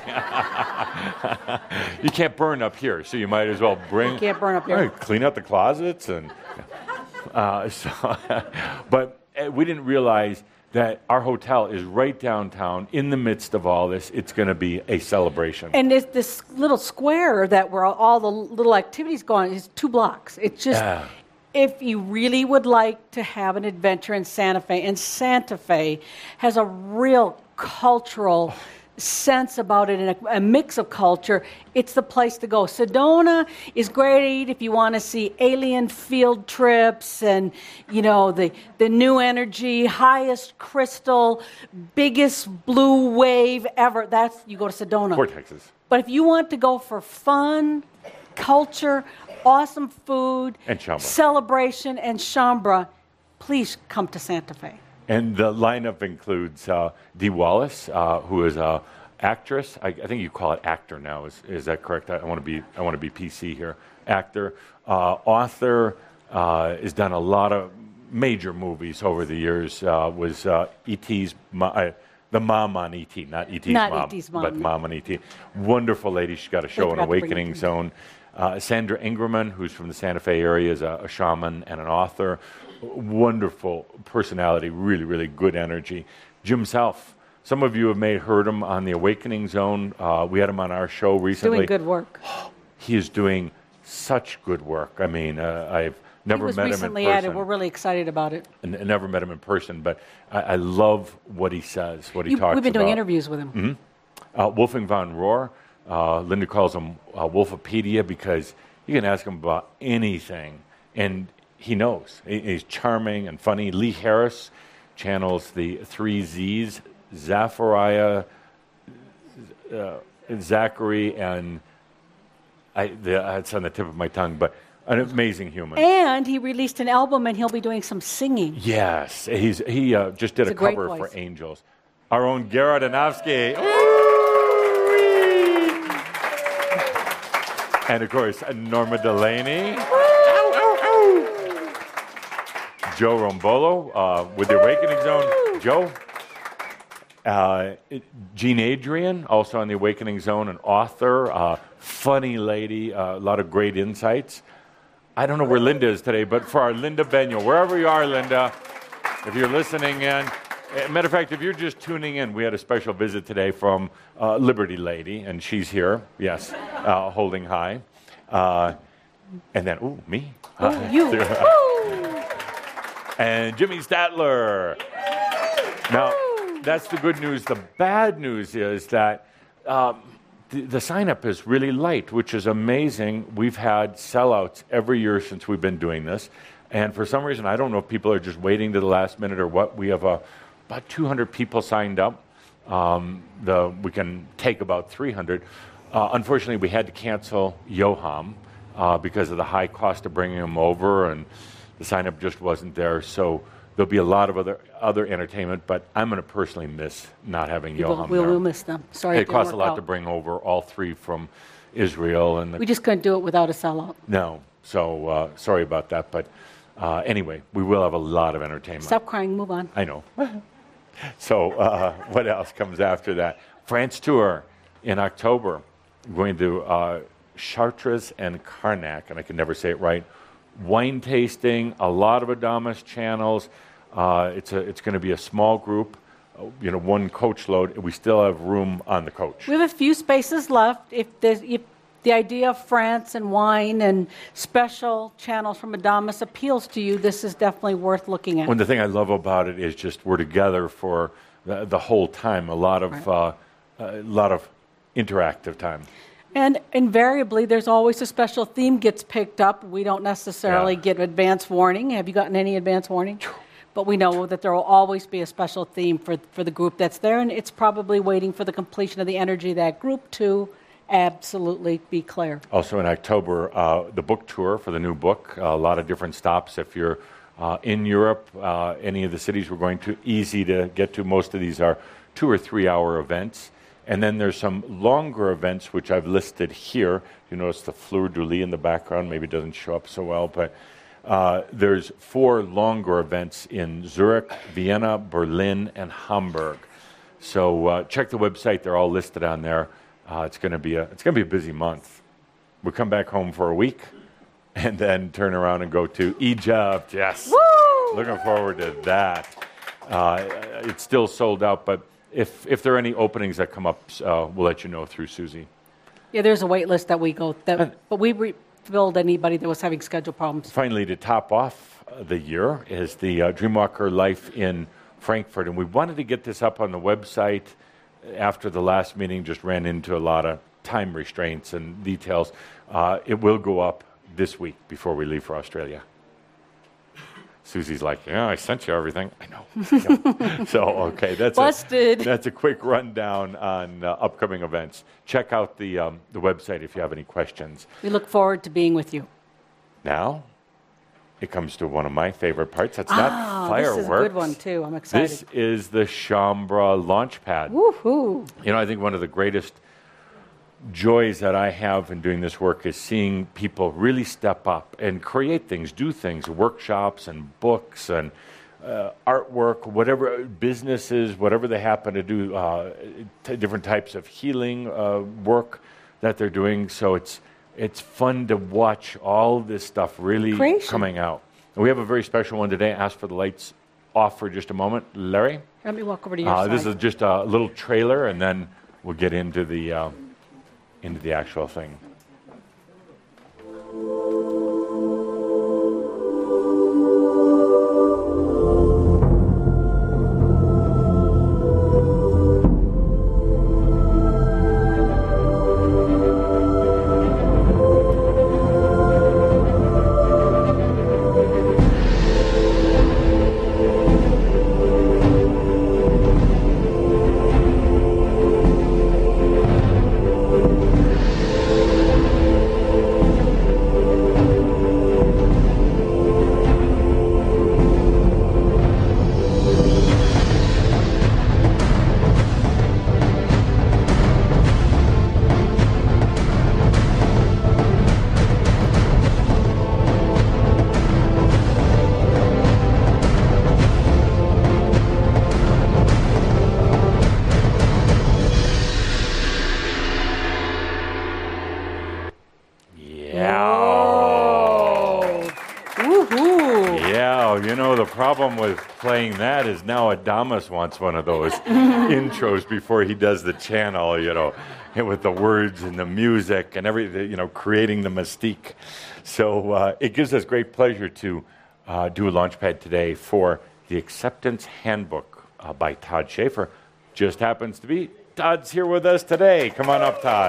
you can't burn up here, so you might as well bring. You can't burn up here. Right, clean out the closets and. Uh, so, but uh, we didn't realize that our hotel is right downtown, in the midst of all this. It's going to be a celebration. And it's this little square that where all the little activities go on is two blocks. It's just, Yeah. if you really would like to have an adventure in Santa Fe, and Santa Fe has a real cultural sense about it and a, a mix of culture, it's the place to go. Sedona is great if you want to see alien field trips and, you know, the, the new energy, highest crystal, biggest blue wave ever. That's, you go to Sedona. Vortexes. But if you want to go for fun, culture, awesome food, And Chambra. celebration, and Chambra, please come to Santa Fe. And the lineup includes uh, Dee Wallace, uh, who is a actress. I, I think you call it actor now. Is is that correct? I, I want to be I want to be P C here. Actor, uh, author, uh, has done a lot of major movies over the years. Uh, was uh, E T's mo- uh, the mom on E T, not E T's Not mom, E T's mom, but no. mom on E T. Wonderful lady. She's got a show on forgot to bring Awakening it to me. Zone. Uh, Sandra Ingerman, who's from the Santa Fe area, is a, a shaman and an author. Wonderful personality, really, really good energy. Jim Self, some of you have may heard him on the Awakening Zone. Uh, we had him on our show recently. Doing good work. He is doing such good work. I mean, uh, I've He never was met him in recently person. added. We're really excited about it. and, and never met him in person, but I, I love what he says, what he You, talks we've been doing about. interviews with him. Uh, Wolfgang von Rohr, uh, Linda calls him uh, Wolfopedia because you can ask him about anything, and he knows. He- He's charming and funny. Lee Harris channels the three Z's, Zachariah, uh, Zachary, and I, the, it's on the tip of my tongue, but an amazing human. And he released an album, and he'll be doing some singing. Yes, he's, he uh, just did He's a a great cover voice. for Angels. Our own Garrett Anofsky. And of course, Norma Delaney. Joe Rombolo uh, with the Awakening Zone. Joe. Uh, Jean Adrian, also on the Awakening Zone, an author, uh, funny lady, uh, a lot of great insights. I don't know where Linda is today, but for our Linda Benyo, wherever you are, Linda, if you're listening in, uh, matter of fact, if you're just tuning in, we had a special visit today from uh, Liberty Lady, and she's here, yes, uh, holding high. Uh, and then, ooh, me. Oh, you. Woo! And Jimmy Statler. Now, that's the good news. The bad news is that um, the, the sign-up is really light, which is amazing. We've had sellouts every year since we've been doing this. And for some reason, I don't know if people are just waiting to the last minute or what. We have uh, about two hundred people signed up. Um, the, we can take about three hundred. Uh, unfortunately, we had to cancel Yoham uh, because of the high cost of bringing him over, and the sign-up just wasn't there. So there'll be a lot of other other entertainment, but I'm going to personally miss not having We'll, Yoham we'll, there. we'll miss them. Sorry, It didn't costs a work lot out. to bring over all three from Israel, and the, We just couldn't do it without a sellout. no. So uh, sorry about that, but uh, anyway, we will have a lot of entertainment. Stop crying. Move on. I know. So uh, what else comes after that? France tour in October. We're going to uh, Chartres and Carnac, and I can never say it right. Wine tasting, a lot of Adamus channels. Uh, it's a, it's going to be a small group. uh, you know, one coach load. We still have room on the coach. We have a few spaces left. If there's if the idea of France and wine and special channels from Adamus appeals to you, this is definitely worth looking at. One the thing I love about it is just we're together for the, the whole time. A lot of Right. uh, a lot of interactive time. And invariably, there's always a special theme gets picked up. We don't necessarily Yeah. get advance warning. Have you gotten any advance warning? But we know that there will always be a special theme for, for the group that's there, and it's probably waiting for the completion of the energy of that group to absolutely be clear. Also in October, uh, the book tour for the new book. A lot of different stops. If you're uh, in Europe, uh, any of the cities we're going to, easy to get to. Most of these are two or three hour events. And then there's some longer events, which I've listed here. You notice the fleur de lis in the background. Maybe it doesn't show up so well, but uh, there's four longer events in Zurich, Vienna, Berlin, and Hamburg. So uh, check the website. They're all listed on there. Uh, it's going to be a it's going to be a busy month. We come back home for a week, and then turn around and go to Egypt. Yes, Woo! Looking forward to that. Uh, it's still sold out, but if if there are any openings that come up, uh, we'll let you know through Susie. Yeah, there's a wait list that we go, that, but we refilled anybody that was having schedule problems. Finally, to top off uh, the year is the uh, Dreamwalker Life in Frankfurt, and we wanted to get this up on the website. After the last meeting, just ran into a lot of time restraints and details. Uh, it will go up this week before we leave for Australia. Susie's like, yeah, I sent you everything. I know. I know. So, okay, that's Busted. A, that's a quick rundown on uh, upcoming events. Check out the um, the website if you have any questions. We look forward to being with you. Now, it comes to one of my favorite parts. That's Ah, not fireworks. this is a good one, too. I'm excited. This is the Shaumbra Launchpad. Woohoo! You know, I think one of the greatest joys that I have in doing this work is seeing people really step up and create things, do things, workshops and books and uh, artwork, whatever, businesses, whatever they happen to do, uh, t- different types of healing uh, work that they're doing. So it's it's fun to watch all this stuff really Creation. coming out. And we have a very special one today. Ask for the lights off for just a moment. Larry? Let me walk over to your Uh, side. this is just a little trailer, and then we'll get into the uh, into the actual thing. You know, the problem with playing that is now Adamus wants one of those intros before he does the channel, you know, with the words and the music and everything, you know, creating the mystique. So uh, it gives us great pleasure to uh, do a Launchpad today for the Acceptance Handbook uh, by Todd Schaefer. Just happens to be Todd's here with us today. Come on up, Todd.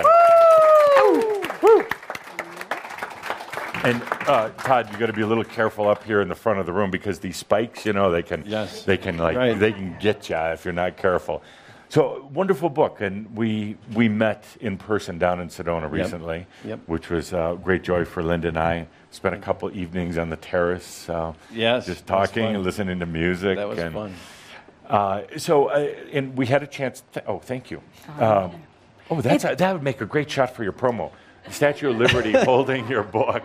And uh, Todd, you got to be a little careful up here in the front of the room because these spikes, you know, they can, Yes. they can like, Right. they can get you if you're not careful. So wonderful book, and we we met in person down in Sedona recently, Yep. which was a great joy for Linda and I. Spent a couple evenings on the terrace, uh, Yes, just that was talking fun. and listening to music. That was and, fun. Uh, so, uh, and we had a chance. Th- oh, thank you. Um, oh, that's a, that would make a great shot for your promo. Statue of Liberty holding your book.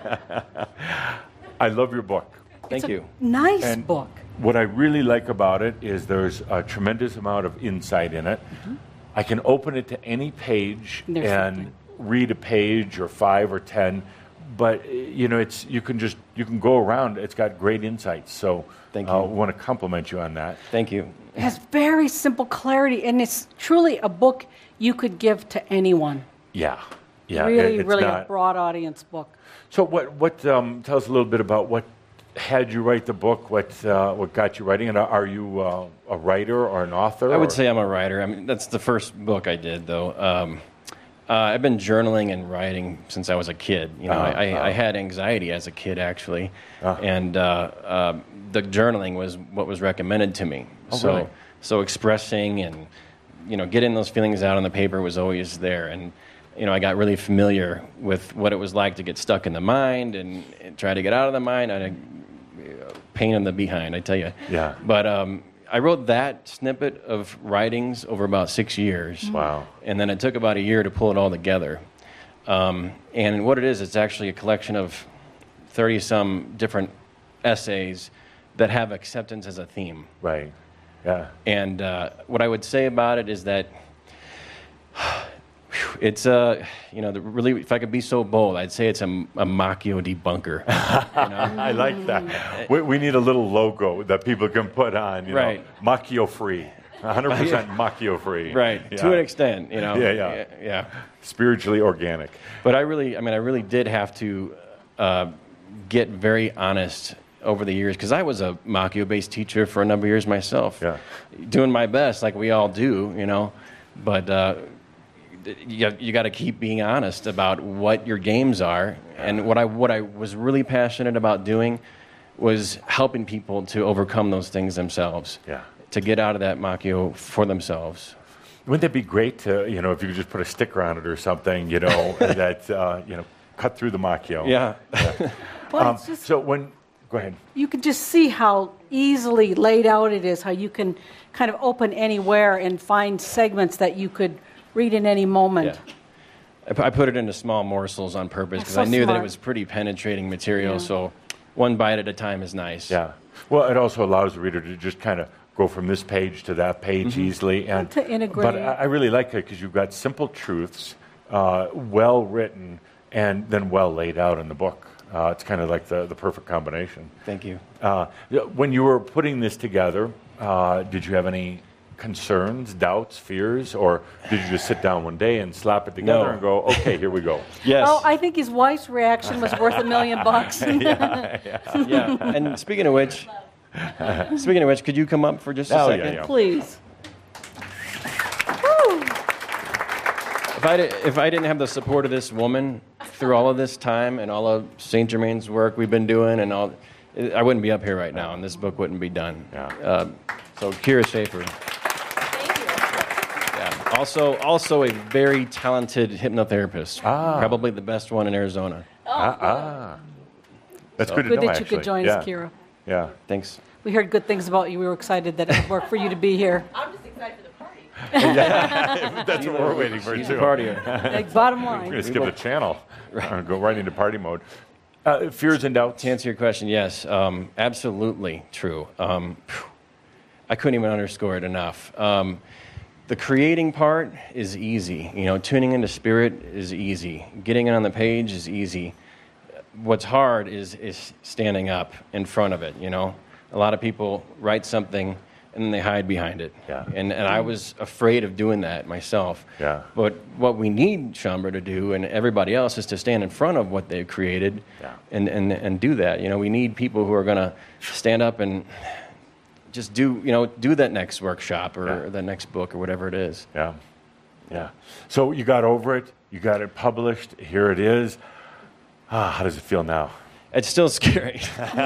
I love your book. Thank you. Nice And book. What I really like about it is there's a tremendous amount of insight in it. I can open it to any page There's and something. read a page or five or ten, but uh, you know, it's you can just you can go around. It's got great insights. So Thank I you. want to compliment you on that. Thank you. It has very simple clarity, and it's truly a book you could give to anyone. Yeah, yeah. really, it- it's really a not- broad audience book. So what? What? Um, tell us a little bit about what had you write the book. What? Uh, what got you writing? And are you uh, a writer or an author? I would or- say I'm a writer. I mean, that's the first book I did, though. Um, uh, I've been journaling and writing since I was a kid. You know, Uh-huh, I, I, uh-huh. I had anxiety as a kid, actually, Uh-huh. and uh, uh, the journaling was what was recommended to me. Oh, so, really? so expressing and you know getting those feelings out on the paper was always there, and you know I got really familiar with what it was like to get stuck in the mind and, and try to get out of the mind. I had a pain in the behind, I tell you. Yeah. But um, I wrote that snippet of writings over about six years. Wow. And then it took about a year to pull it all together. Um, and what it is, it's actually a collection of thirty-some different essays that have acceptance as a theme. Right. Yeah. And uh, what I would say about it is that it's uh, you know, the really, if I could be so bold, I'd say it's a, a Machio debunker. You know? I like that. We, we need a little logo that people can put on. You Right. know, Machio free. one hundred percent Machio free. Right, Yeah. to an extent, you know. Yeah, yeah. yeah. Spiritually organic. But I really, I mean, I really did have to uh, get very honest over the years because I was a Machio-based teacher for a number of years myself. Yeah. Doing my best, like we all do, you know. But uh, you, you got to keep being honest about what your games are. And what I what I was really passionate about doing was helping people to overcome those things themselves. Yeah. To get out of that Machio for themselves. Wouldn't that be great to, you know, if you could just put a sticker on it or something, you know, that, uh, you know, cut through the Machio. Yeah. Well, Um, it's just, so when, go ahead. you can just see how easily laid out it is, how you can kind of open anywhere and find segments that you could read in any moment. Yeah. I pu- I put it into small morsels on purpose That's because so I knew that smart. it was pretty penetrating material. Yeah. So one bite at a time is nice. Yeah. Well, it also allows the reader to just kind of go from this page to that page Mm-hmm. easily. And, To integrate. But I, I really like it because you've got simple truths, uh, well written, and then well laid out in the book. Uh, it's kind of like the, the perfect combination. Thank you. Uh, when you were putting this together, uh, did you have any concerns, doubts, fears, or did you just sit down one day and slap it together No. and go, okay, here we go? Yes. Oh, I think his wife's reaction was worth a million bucks. yeah. And speaking of which, speaking of which, could you come up for just a Oh, yeah, second? yeah. Please. If I, di- if I didn't have the support of this woman through all of this time and all of Saint Germain's work we've been doing and all, I wouldn't be up here right now, and this book wouldn't be done. Yeah. Uh, so Kira Schaefer. Thank you. Yeah. Also, also a very talented hypnotherapist. Ah. Probably the best one in Arizona. Ah, ah. That's So- good to Good know, that you actually. could join yeah. us, Kira. Yeah. Thanks. We heard good things about you. We were excited that it would work for you to be here. I'm just excited for the party. That's what we're waiting for, She's too. a partier. Like, bottom We're line. going to skip the channel. Uh, go right into party mode. Uh, fears and doubts. To answer your question, yes, um, absolutely true. Um, phew, I couldn't even underscore it enough. Um, the creating part is easy. You know, tuning into spirit is easy. Getting it on the page is easy. What's hard is is standing up in front of it. You know, a lot of people write something and then they hide behind it. Yeah. And and I was afraid of doing that myself. Yeah. But what we need Shambra to do and everybody else is to stand in front of what they've created Yeah. and, and, and do that. You know, we need people who are going to stand up and just do, you know, do that next workshop or Yeah. that next book or whatever it is. Yeah. Yeah. So you got over it. You got it published. Here it is. Ah, how does it feel now? It's still scary.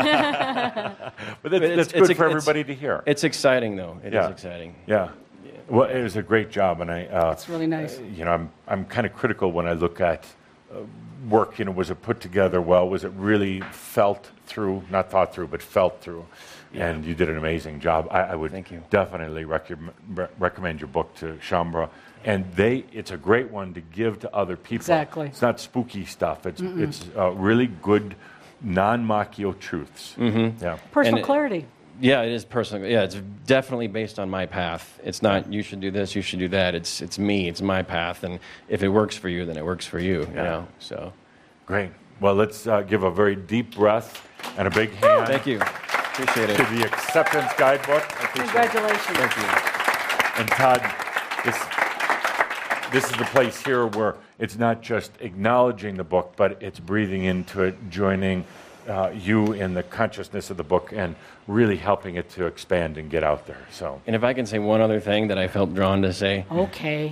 But that's, It's- that's it's good a- for it's- everybody to hear. It's exciting, though. It is Yeah. exciting. Yeah. Well, it was a great job, and I. Uh, It's really nice. You know, I'm I'm kind of critical when I look at uh, work. You know, was it put together well? Was it really felt through, not thought through, but felt through? And you did an amazing job. I, I would Thank you. definitely rec- re- recommend your book to Shambra. And they, it's a great one to give to other people. Exactly. It's not spooky stuff. It's it's uh, really good, non-Machio truths. Mm-hmm. Yeah. Personal And it- clarity. Yeah, it is personal. Yeah, it's definitely based on my path. It's not you should do this, you should do that. It's it's me, it's my path, and if it works for you, then it works for you. Yeah. You know, so Great, Well, let's uh, give a very deep breath and a big hand Thank you. Appreciate to it. the Acceptance Guidebook. I appreciate it. Congratulations. Thank you. And Todd, this, this is the place here where it's not just acknowledging the book, but it's breathing into it, joining uh, you in the consciousness of the book, and really helping it to expand and get out there. So, And if I can say one other thing that I felt drawn to say, Okay.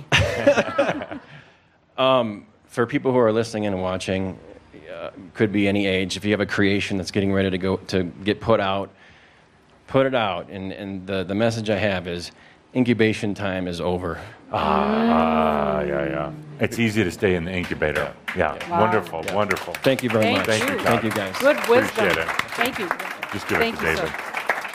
for people who are listening and watching, uh, could be any age. If you have a creation that's getting ready to go to get put out, put it out. And, and the, the message I have is incubation time is over. ah, yeah, yeah. It's easy to stay in the incubator. Yeah, Wow. wonderful, wonderful. Thank you very Thank much. Thank you, you. Todd. Thank you, guys. Good wisdom. Appreciate it. Thank you. Just give Thank it to you, David. sir.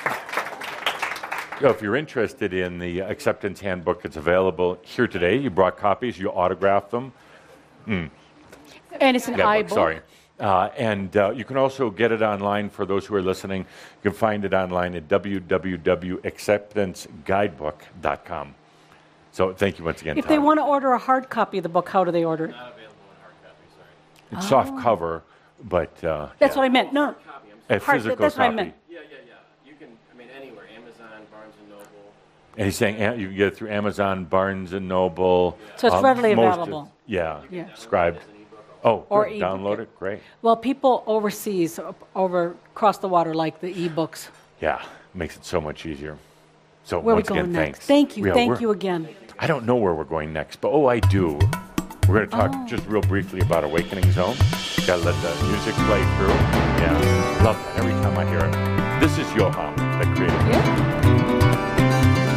So if you're interested in the Acceptance Handbook, it's available here today. You brought copies, you autographed them. And it's an Guidebook, iBook. sorry. Uh, and uh, you can also get it online for those who are listening. You can find it online at w w w dot acceptance guidebook dot com. So thank you once again, If Todd. they want to order a hard copy of the book, how do they order it? It's soft cover, but uh, That's yeah, what I meant. No, a hard- physical that's what I copy. meant. Yeah, yeah, yeah. You can, I mean, anywhere. Amazon, Barnes and Noble. And he's saying uh, you can get it through Amazon, Barnes and Noble. So it's um, readily most available. of- yeah, Yeah. scribed. Oh, Or good. ebook. Download it. Great. Well, people overseas, o- over across the water, like the e-books. Yeah, makes it so much easier. So Where are we once going again, next? thanks. Thank you. Yeah, Thank we're- you again. I don't know where we're going next, but oh, I do. We're going to talk Oh. just real briefly about Awakening Zone. Got to let the music play through. Yeah, love that every time I hear it. This is Johan that created it. Yeah.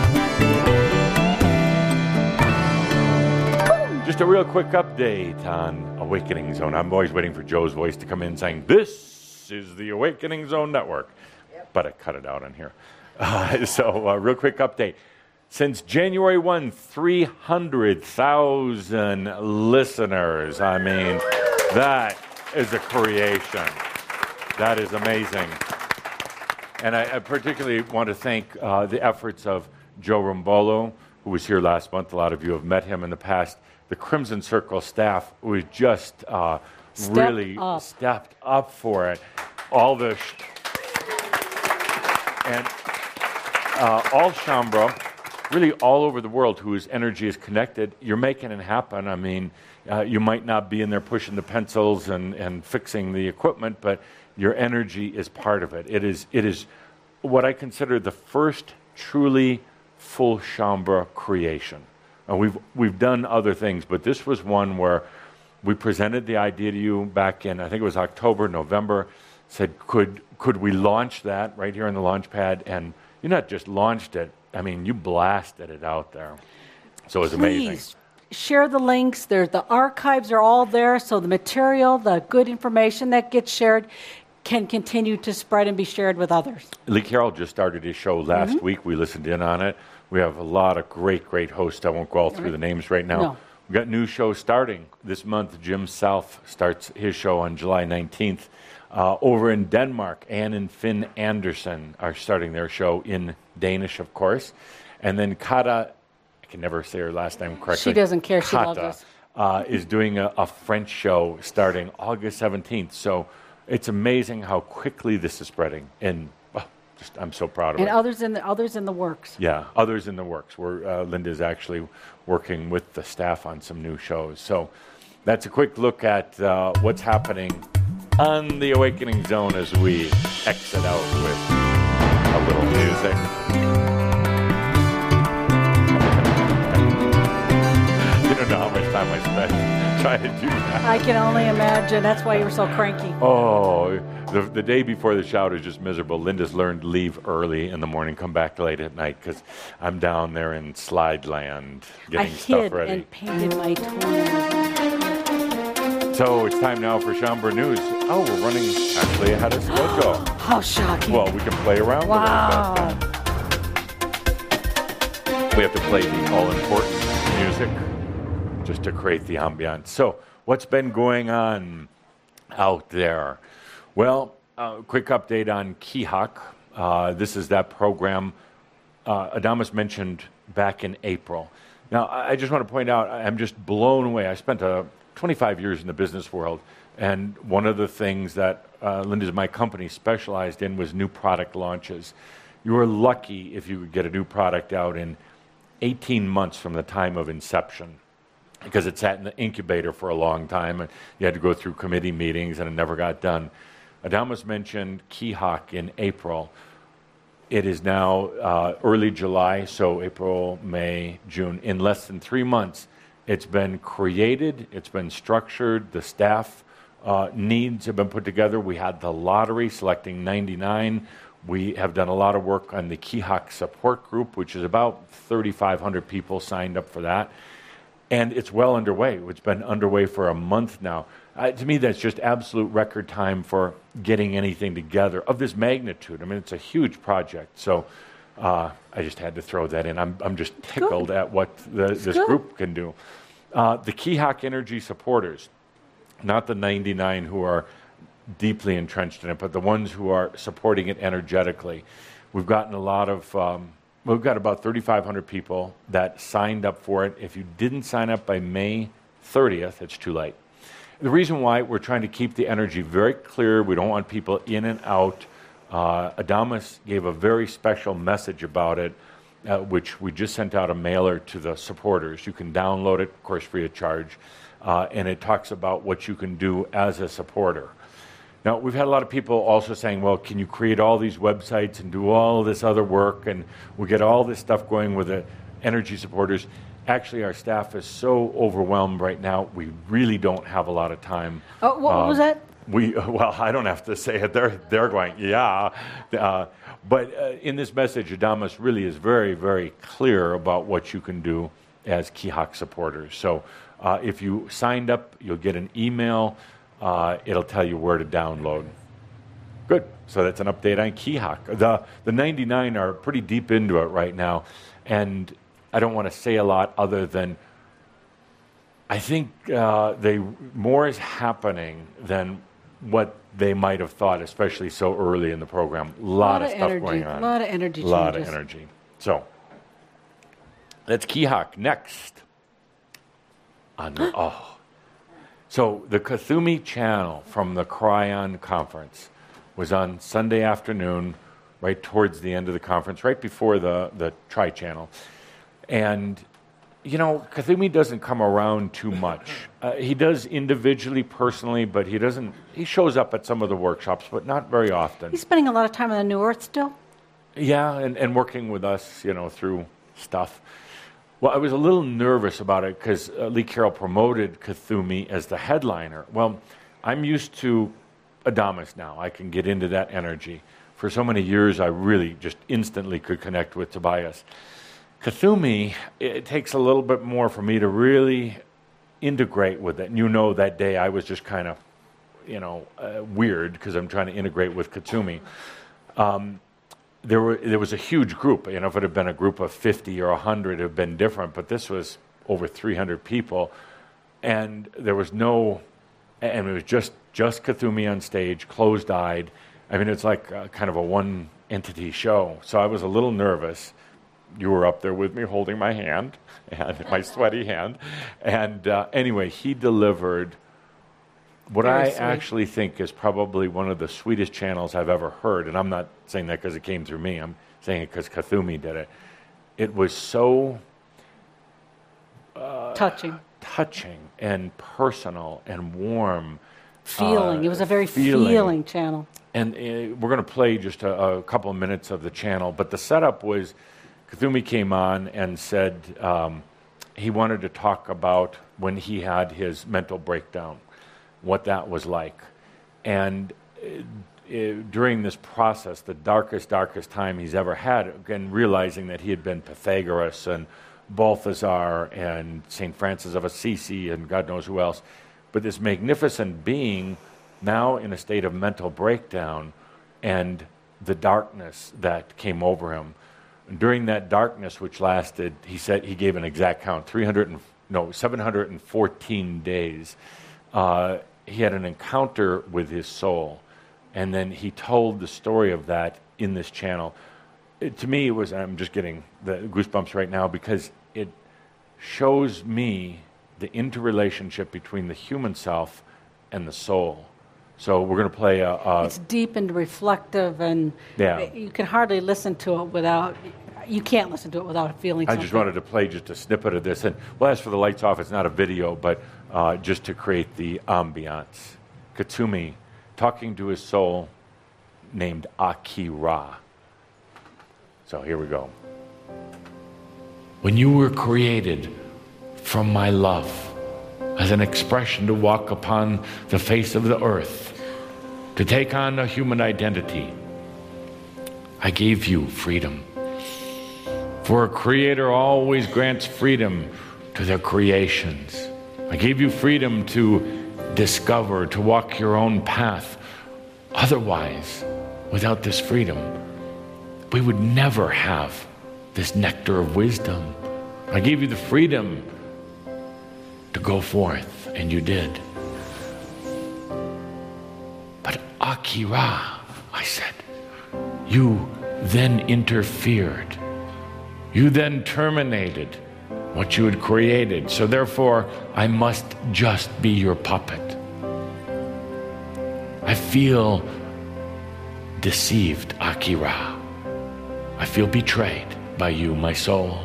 Just a real quick update on Awakening Zone. I'm always waiting for Joe's voice to come in saying, "This is the Awakening Zone Network." But I cut it out on here. Uh, so, uh, real quick update. Since January first, three hundred thousand listeners. I mean, that is a creation. That is amazing. And I, I particularly want to thank uh, the efforts of Joe Rumbolo, who was here last month. A lot of you have met him in the past. The Crimson Circle staff was just uh, Stepped really up. stepped up for it. All the sh- and uh, all Shaumbra, really all over the world whose energy is connected, you're making it happen. I mean, uh, you might not be in there pushing the pencils and, and fixing the equipment, but your energy is part of it. It is, it is what I consider the first truly full Shaumbra creation. Uh, we've, we've done other things, but this was one where we presented the idea to you back in, I think it was October, November, said, could, could we launch that right here on the launch pad? And you not just launched it, I mean, you blasted it out there. So it was amazing. Please share the links. There's the archives are all there, so the material, the good information that gets shared can continue to spread and be shared with others. Lee Carroll just started his show last week. We listened in on it. We have a lot of great, great hosts. I won't go all through the names right now. No. We've got new shows starting this month. Jim South starts his show on July nineteenth. Uh, over in Denmark, Anne and Finn Anderson are starting their show in Danish, of course. And then Kata, I can never say her last name correctly. She doesn't care. She loves Kata, us. Uh, is doing a, a French show starting August seventeenth. So it's amazing how quickly this is spreading. And oh, just I'm so proud of And it. others in the others in the works. Yeah, others in the works. Where uh, Linda's actually working with the staff on some new shows. So that's a quick look at uh, what's happening on the Awakening Zone as we exit out with a little music. You don't know how much time I spent trying to do that. I can only imagine. That's why you were so cranky. Oh, the, the day before the shout is just miserable. Linda's learned to leave early in the morning, come back late at night, because I'm down there in Slide Land I getting stuff hid ready. and painted my toenails. So it's time now for Shaumbra News. Oh, we're running actually ahead of schedule. How shocking. Well, we can play around Wow. a little bit. We have to play the all-important music just to create the ambiance. So what's been going on out there? Well, uh, quick update on Kihak. Uh, this is that program uh, Adamus mentioned back in April. Now, I I just want to point out, I'm just blown away. I spent a twenty-five years in the business world, and one of the things that uh, Linda's my company specialized in was new product launches. You were lucky if you could get a new product out in eighteen months from the time of inception, because it sat in the incubator for a long time, and you had to go through committee meetings, and it never got done. Adamus mentioned Kihak in April. It is now uh, early July, so April, May, June. In less than three months, it's been created, it's been structured, the staff uh, needs have been put together. We had the lottery selecting ninety-nine. We have done a lot of work on the Kihak support group, which is about thirty-five hundred people signed up for that. And it's well underway. It's been underway for a month now. Uh, to me, that's just absolute record time for getting anything together of this magnitude. I mean, it's a huge project. So uh, I just had to throw that in. I'm, I'm just tickled Good. at what the, this good. group can do. Uh, the Kihak Energy supporters, not the ninety-nine who are deeply entrenched in it, but the ones who are supporting it energetically. We've gotten a lot of... Um, We've got about thirty-five hundred people that signed up for it. If you didn't sign up by May thirtieth, it's too late. The reason why we're trying to keep the energy very clear, we don't want people in and out. Uh, Adamus gave a very special message about it, uh, which we just sent out a mailer to the supporters. You can download it, of course, free of charge, uh, and it talks about what you can do as a supporter. Now, we've had a lot of people also saying, well, can you create all these websites and do all this other work, and we get all this stuff going with the energy supporters. Actually, our staff is so overwhelmed right now, we really don't have a lot of time. Oh, what, what was Um, that? We, well, I don't have to say it. They're, they're going, yeah. Uh, but uh, in this message, Adamus really is very, very clear about what you can do as Kihak supporters. So uh, if you signed up, you'll get an email. Uh, it'll tell you where to download. Good. So that's an update on Kihak. The, the ninety-nine are pretty deep into it right now. And I don't want to say a lot other than I think uh, they more is happening than what they might have thought, especially so early in the program. A lot, Lot of of stuff energy, going on. lot of energy A lot of changes. energy. So that's Kihak. Next. On the, oh. So the Kuthumi channel from the Cryon conference was on Sunday afternoon, right towards the end of the conference, right before the, the tri-channel. And, you know, Kuthumi doesn't come around too much. Uh, he does individually, personally, but he doesn't, he shows up at some of the workshops, but not very often. He's spending a lot of time on the New Earth still? Yeah, and, and working with us, you know, through stuff. Well, I was a little nervous about it because uh, Lee Carroll promoted Kuthumi as the headliner. Well, I'm used to Adamus now. I can get into that energy. For so many years, I really just instantly could connect with Tobias. Kuthumi, it takes a little bit more for me to really integrate with it. And you know, that day I was just kind of, you know, uh, weird because I'm trying to integrate with Kuthumi. Um, There, were, there was a huge group. You know, if it had been a group of fifty or one hundred, it would have been different. But this was over three hundred people. And there was no, and it was just, just Kuthumi on stage, closed-eyed. I mean, it's like a, kind of a one-entity show. So I was a little nervous. You were up there with me holding my hand, and my sweaty hand. And uh, anyway, he delivered what Very I sweet. actually think is probably one of the sweetest channels I've ever heard, and I'm not saying that because it came through me, I'm saying it because Kuthumi did it. It was so uh, Touching. touching and personal and warm. Feeling. uh, it was a very feeling. feeling, channel. And uh, we're going to play just a, a couple of minutes of the channel, but the setup was Kuthumi came on and said um, he wanted to talk about when he had his mental breakdown, what that was like. And uh, uh, during this process, the darkest, darkest time he's ever had, again, realizing that he had been Pythagoras and Balthazar and Saint Francis of Assisi and God knows who else, but this magnificent being now in a state of mental breakdown and the darkness that came over him. And during that darkness, which lasted, he said, he gave an exact count, three hundred and, no, seven hundred fourteen days, uh, he had an encounter with his soul, and then he told the story of that in this channel. It, to me, it was, I'm just getting the goosebumps right now because it shows me the interrelationship between the human self and the soul. So we're going to play a... a It's deep and reflective, and Yeah. you can hardly listen to it without, you can't listen to it without feeling I something. just wanted to play just a snippet of this. And we'll ask for the lights off. It's not a video, but uh, just to create the ambiance. Kuthumi talking to his soul named Akira. So here we go. When you were created from my love, as an expression to walk upon the face of the earth, to take on a human identity, I gave you freedom. For a creator always grants freedom to their creations. I gave you freedom to discover, to walk your own path. Otherwise, without this freedom, we would never have this nectar of wisdom. I gave you the freedom to go forth, and you did. But Akira, I said, you then interfered. You then terminated what you had created. So therefore, I must just be your puppet. I feel deceived, Akira. I feel betrayed by you, my soul.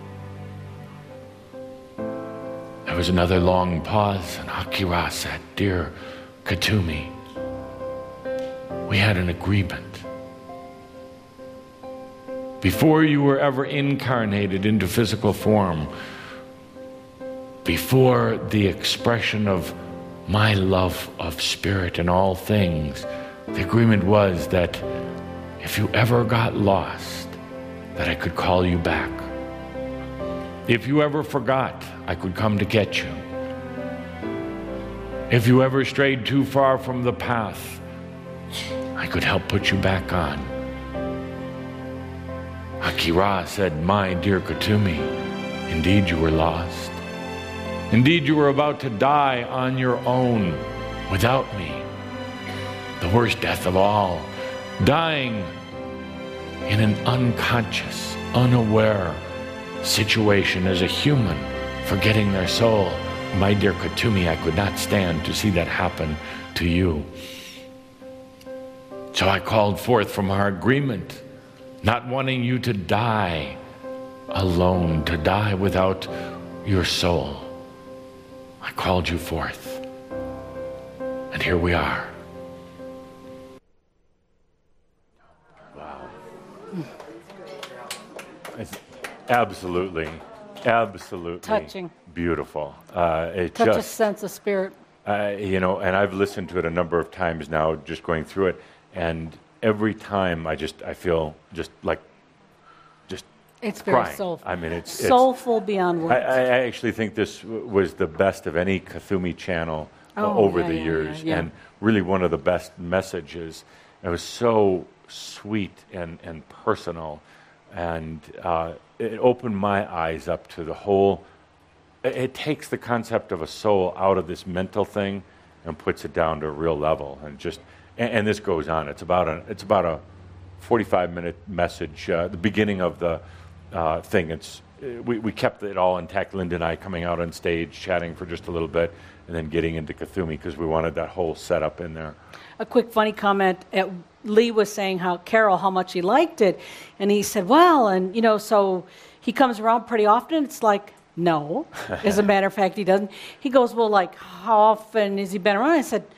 There was another long pause, and Akira said, Dear Kuthumi, we had an agreement. Before you were ever incarnated into physical form, before the expression of my love of spirit in all things, the agreement was that if you ever got lost, that I could call you back. If you ever forgot, I could come to get you. If you ever strayed too far from the path, I could help put you back on. Akira said, My dear Kuthumi, indeed you were lost. Indeed you were about to die on your own without me. The worst death of all, dying in an unconscious, unaware situation as a human, forgetting their soul. My dear Kuthumi, I could not stand to see that happen to you. So I called forth from our agreement, not wanting you to die alone, to die without your soul. I called you forth, and here we are. Wow. It's absolutely, absolutely Touching. beautiful. Uh, it Such a just, sense of spirit. uh, you know, and I've listened to it a number of times now, just going through it, and every time I just, I feel just like, just It's very crying. soulful. I mean, it's, it's soulful beyond I, words. I I actually think this w- was the best of any Kuthumi channel uh, Oh, over yeah, the yeah, years, yeah, yeah. and really one of the best messages. It was so sweet and, and personal, and uh, it opened my eyes up to the whole. It, it takes the concept of a soul out of this mental thing and puts it down to a real level, and just and, and this goes on. It's about a it's about a forty-five minute message. Uh, the beginning of the uh, thing. It's we, we kept it all intact. Linda and I coming out on stage, chatting for just a little bit, and then getting into Kuthumi because we wanted that whole setup in there. A quick funny comment. At, Lee was saying how Carol, how much he liked it, and he said, "Well, and you know, so he comes around pretty often." It's like, no. As a matter of fact, he doesn't. He goes, "Well, like how often has he been around?" I said,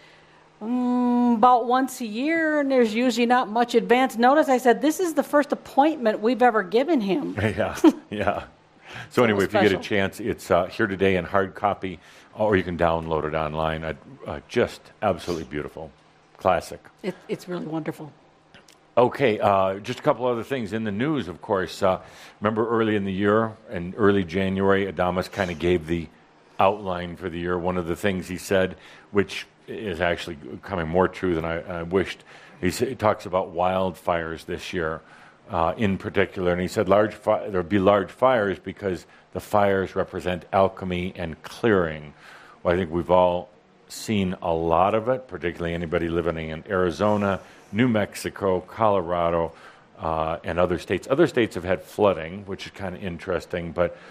mm, "About once a year, and there's usually not much advance notice." I said, "This is the first appointment we've ever given him." Yeah, yeah. So anyway, if you get a chance, it's uh, here today in hard copy, or you can download it online. I, uh, just absolutely beautiful. Classic. It, it's really wonderful. Okay, uh, just a couple other things in the news, of course. Uh, remember early in the year, in early January, Adamus kind of gave the outline for the year. One of the things he said, which is actually becoming more true than I, I wished, he, sa- he talks about wildfires this year uh, in particular. And he said large fi- there would be large fires because the fires represent alchemy and clearing. Well, I think we've all seen a lot of it, particularly anybody living in Arizona, New Mexico, Colorado, uh, and other states. Other states have had flooding, which is kind of interesting, but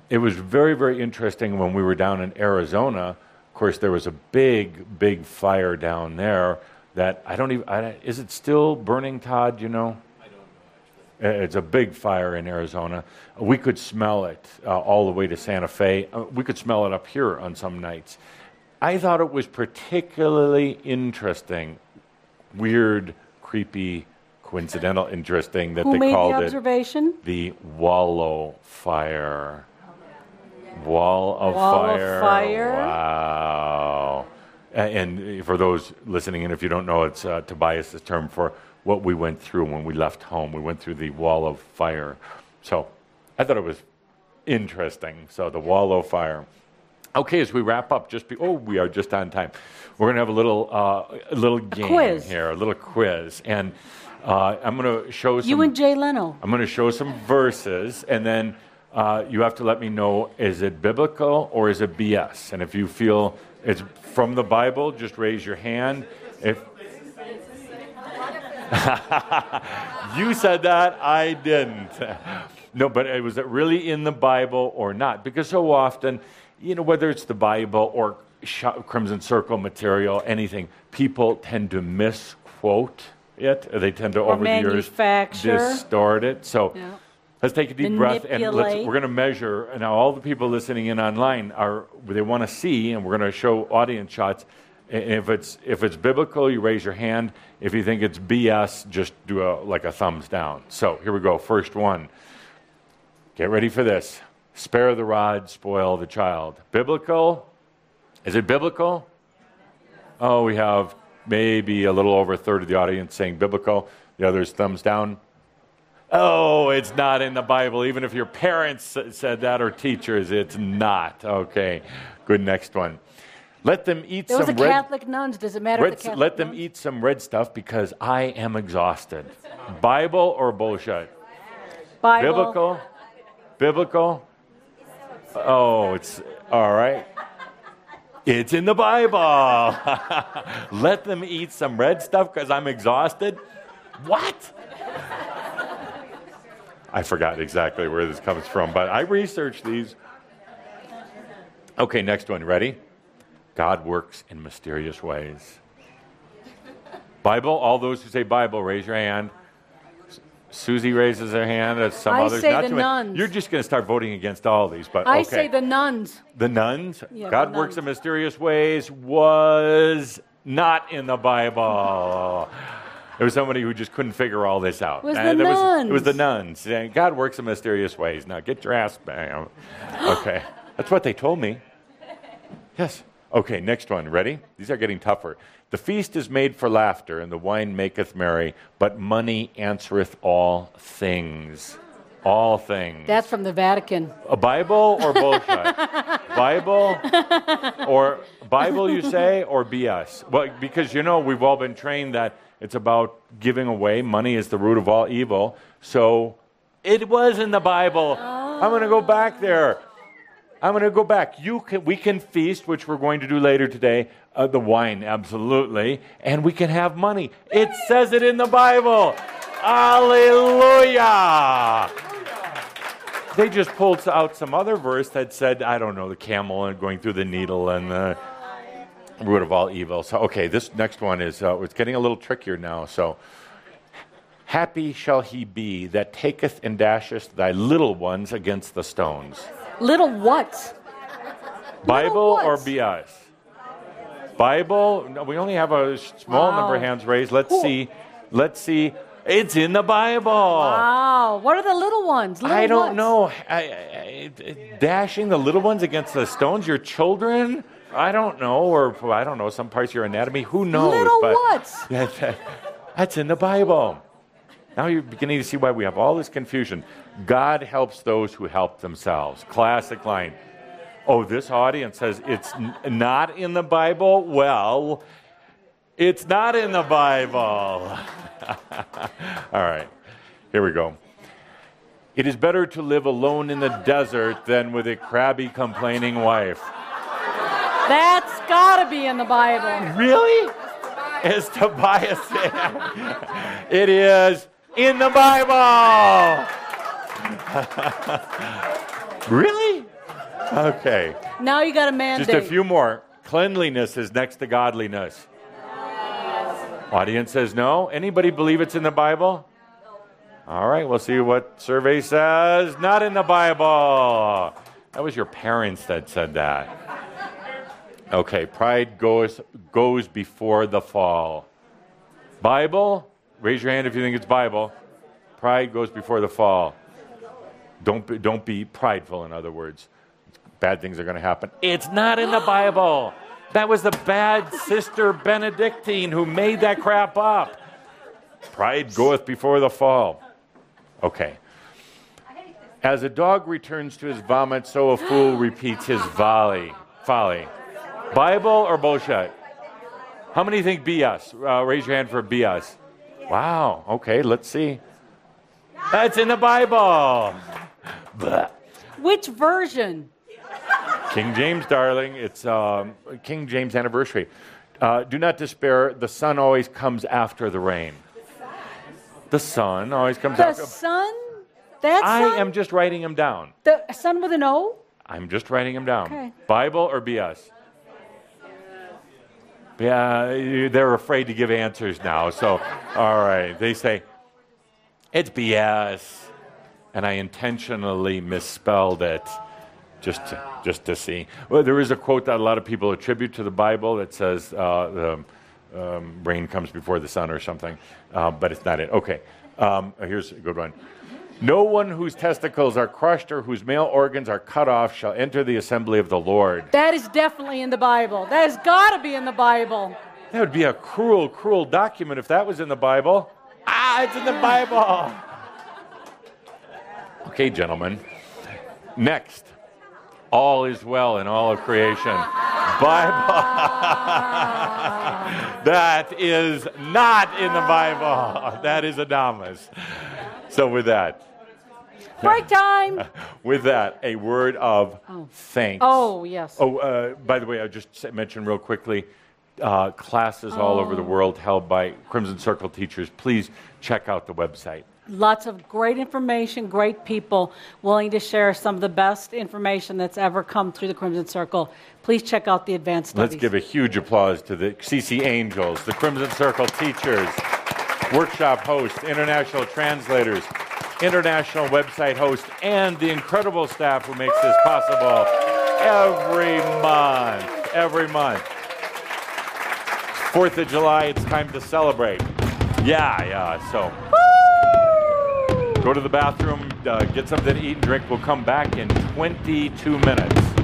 it was very, very interesting when we were down in Arizona. Of course, there was a big, big fire down there that I don't even, I, is it still burning, Todd, you know? I don't know. It's a big fire in Arizona. We could smell it uh, all the way to Santa Fe. Uh, we could smell it up here on some nights. I thought it was particularly interesting, weird, creepy, coincidental, interesting that Who they made called the it observation? the Wallow Fire. Wall of Wall of fire. fire. Wow. A- And for those listening in, if you don't know, it's uh, Tobias' term for what we went through when we left home. We went through the wall of fire. So I thought it was interesting. So the wall of fire. Okay, as we wrap up, just be, oh, we are just on time. We're going to have a little uh, a little game quiz. here, a little quiz, and uh, I'm going to show some. You and Jay Leno. I'm going to show some verses, and then uh, you have to let me know, is it biblical or is it B S? And if you feel it's from the Bible, just raise your hand. If you said that, I didn't. No, but it was it really in the Bible or not? Because so often, you know, whether it's the Bible or Crimson Circle material, anything, people tend to misquote it. Or they tend to, Or over the years, manufacture. distort it. So Yeah. let's take a deep breath, and let's, Manipulate. we're going to measure. And now all the people listening in online, are they want to see, and we're going to show audience shots. And if it's if it's biblical, you raise your hand. If you think it's B S, just do a like a thumbs down. So here we go. First one. Get ready for this. Spare the rod, spoil the child. Biblical? Is it biblical? Oh, we have maybe a little over a third of the audience saying biblical. The others thumbs down. Oh, it's not in the Bible. Even if your parents said that or teachers, it's not. Okay, good. Next one. Let them eat Those some are red. Catholic nuns. Does it matter red if the Catholic let them nuns? eat some red stuff because I am exhausted. Bible or bullshit? Bible. Biblical? Biblical? Oh, it's all right. It's in the Bible. Let them eat some red stuff because I'm exhausted. What? I forgot exactly where this comes from, but I researched these. Okay, next one. Ready? God works in mysterious ways. Bible, all those who say Bible, raise your hand. Susie raises her hand. That's some I others. say Not the too many. nuns. You're just going to start voting against all these, but I okay. say the nuns. The nuns? Yeah, God the works nuns. in mysterious ways was not in the Bible. There was somebody who just couldn't figure all this out. It was Uh, the there it was the nuns. nuns. Yeah, God works in mysterious ways. Now get your ass back. Okay. That's what they told me. Yes. Okay, next one. Ready? These are getting tougher. The feast is made for laughter, and the wine maketh merry, but money answereth all things. All things. That's from the Vatican. A Bible or bullshit? Bible or Bible, you say, or B S? Well, because you know we've all been trained that it's about giving away. Money is the root of all evil. So it was in the Bible. I'm going to go back there. I'm going to go back. You can, we can feast, which we're going to do later today. Uh, the wine, absolutely, and we can have money. It says it in the Bible. Hallelujah. They just pulled out some other verse that said, I don't know, the camel and going through the needle and the root of all evil. So, okay, this next one is, uh, it's getting a little trickier now. So, happy shall he be that taketh and dasheth thy little ones against the stones. Little what? Bible what? or B S? Bible? No, we only have a small Wow. number of hands raised. Let's Cool. see. Let's see. It's in the Bible. Wow. What are the little ones? Little I don't what? know. I, I, I- dashing the little ones against the stones, your children? I don't know. Or, I don't know, some parts of your anatomy. Who knows? Little but what? Yeah, that- that's in the Bible. Now you're beginning to see why we have all this confusion. God helps those who help themselves. Classic line. Oh, this audience says it's n- not in the Bible? Well, it's not in the Bible. All right, here we go. It is better to live alone in the desert than with a crabby, complaining wife. That's got to be in the Bible. Really? Is Tobias saying? It is in the Bible. Really? Okay. Now you got a mandate. Just a few more. Cleanliness is next to godliness. Audience says no. Anybody believe it's in the Bible? All right, we'll see what survey says. Not in the Bible. That was your parents that said that. Okay, pride goes goes before the fall. Bible? Raise your hand if you think it's Bible. Pride goes before the fall. Don't be, don't be prideful, in other words. Bad things are going to happen. It's not in the Bible. That was the bad sister Benedictine who made that crap up. Pride goeth before the fall. Okay. As a dog returns to his vomit, so a fool repeats his volley. Folly. Bible or bullshit? How many think B S? Uh, raise your hand for B S. Wow. Okay, let's see. That's in the Bible. Blah. Which version? King James, darling. It's um, King James anniversary. Uh, do not despair. The sun always comes after the rain. The sun always comes The after. sun? That I sun? am just writing them down. The sun with an O? I'm just writing them down. Okay. Bible or B S? Yeah, they're afraid to give answers now. So, all right. They say, it's B S. And I intentionally misspelled it just to, just to see. Well, there is a quote that a lot of people attribute to the Bible that says, uh, the um, rain comes before the sun or something. Uh, but it's not it. Okay. Um, here's a good one. No one whose testicles are crushed or whose male organs are cut off shall enter the assembly of the Lord. That is definitely in the Bible. That has got to be in the Bible. That would be a cruel, cruel document if that was in the Bible. Ah, it's in the Bible. Okay, gentlemen. Next. All is well in all of creation. Bible. That is not in the Bible. That is Adamus. So with that. Break time. With that, a word of Oh. thanks. Oh, yes. Oh, uh, by the way, I just s- mentioned real quickly, uh, classes all over the world held by Crimson Circle teachers. Please check out the website. Lots of great information, great people willing to share some of the best information that's ever come through the Crimson Circle. Please check out the advanced studies. Let's give a huge applause to the C C Angels, the Crimson Circle teachers, workshop hosts, international translators, international website hosts, and the incredible staff who makes this possible every month. Every month. Fourth of July, it's time to celebrate. Yeah, yeah, so go to the bathroom, uh, get something to eat and drink. We'll come back in twenty-two minutes.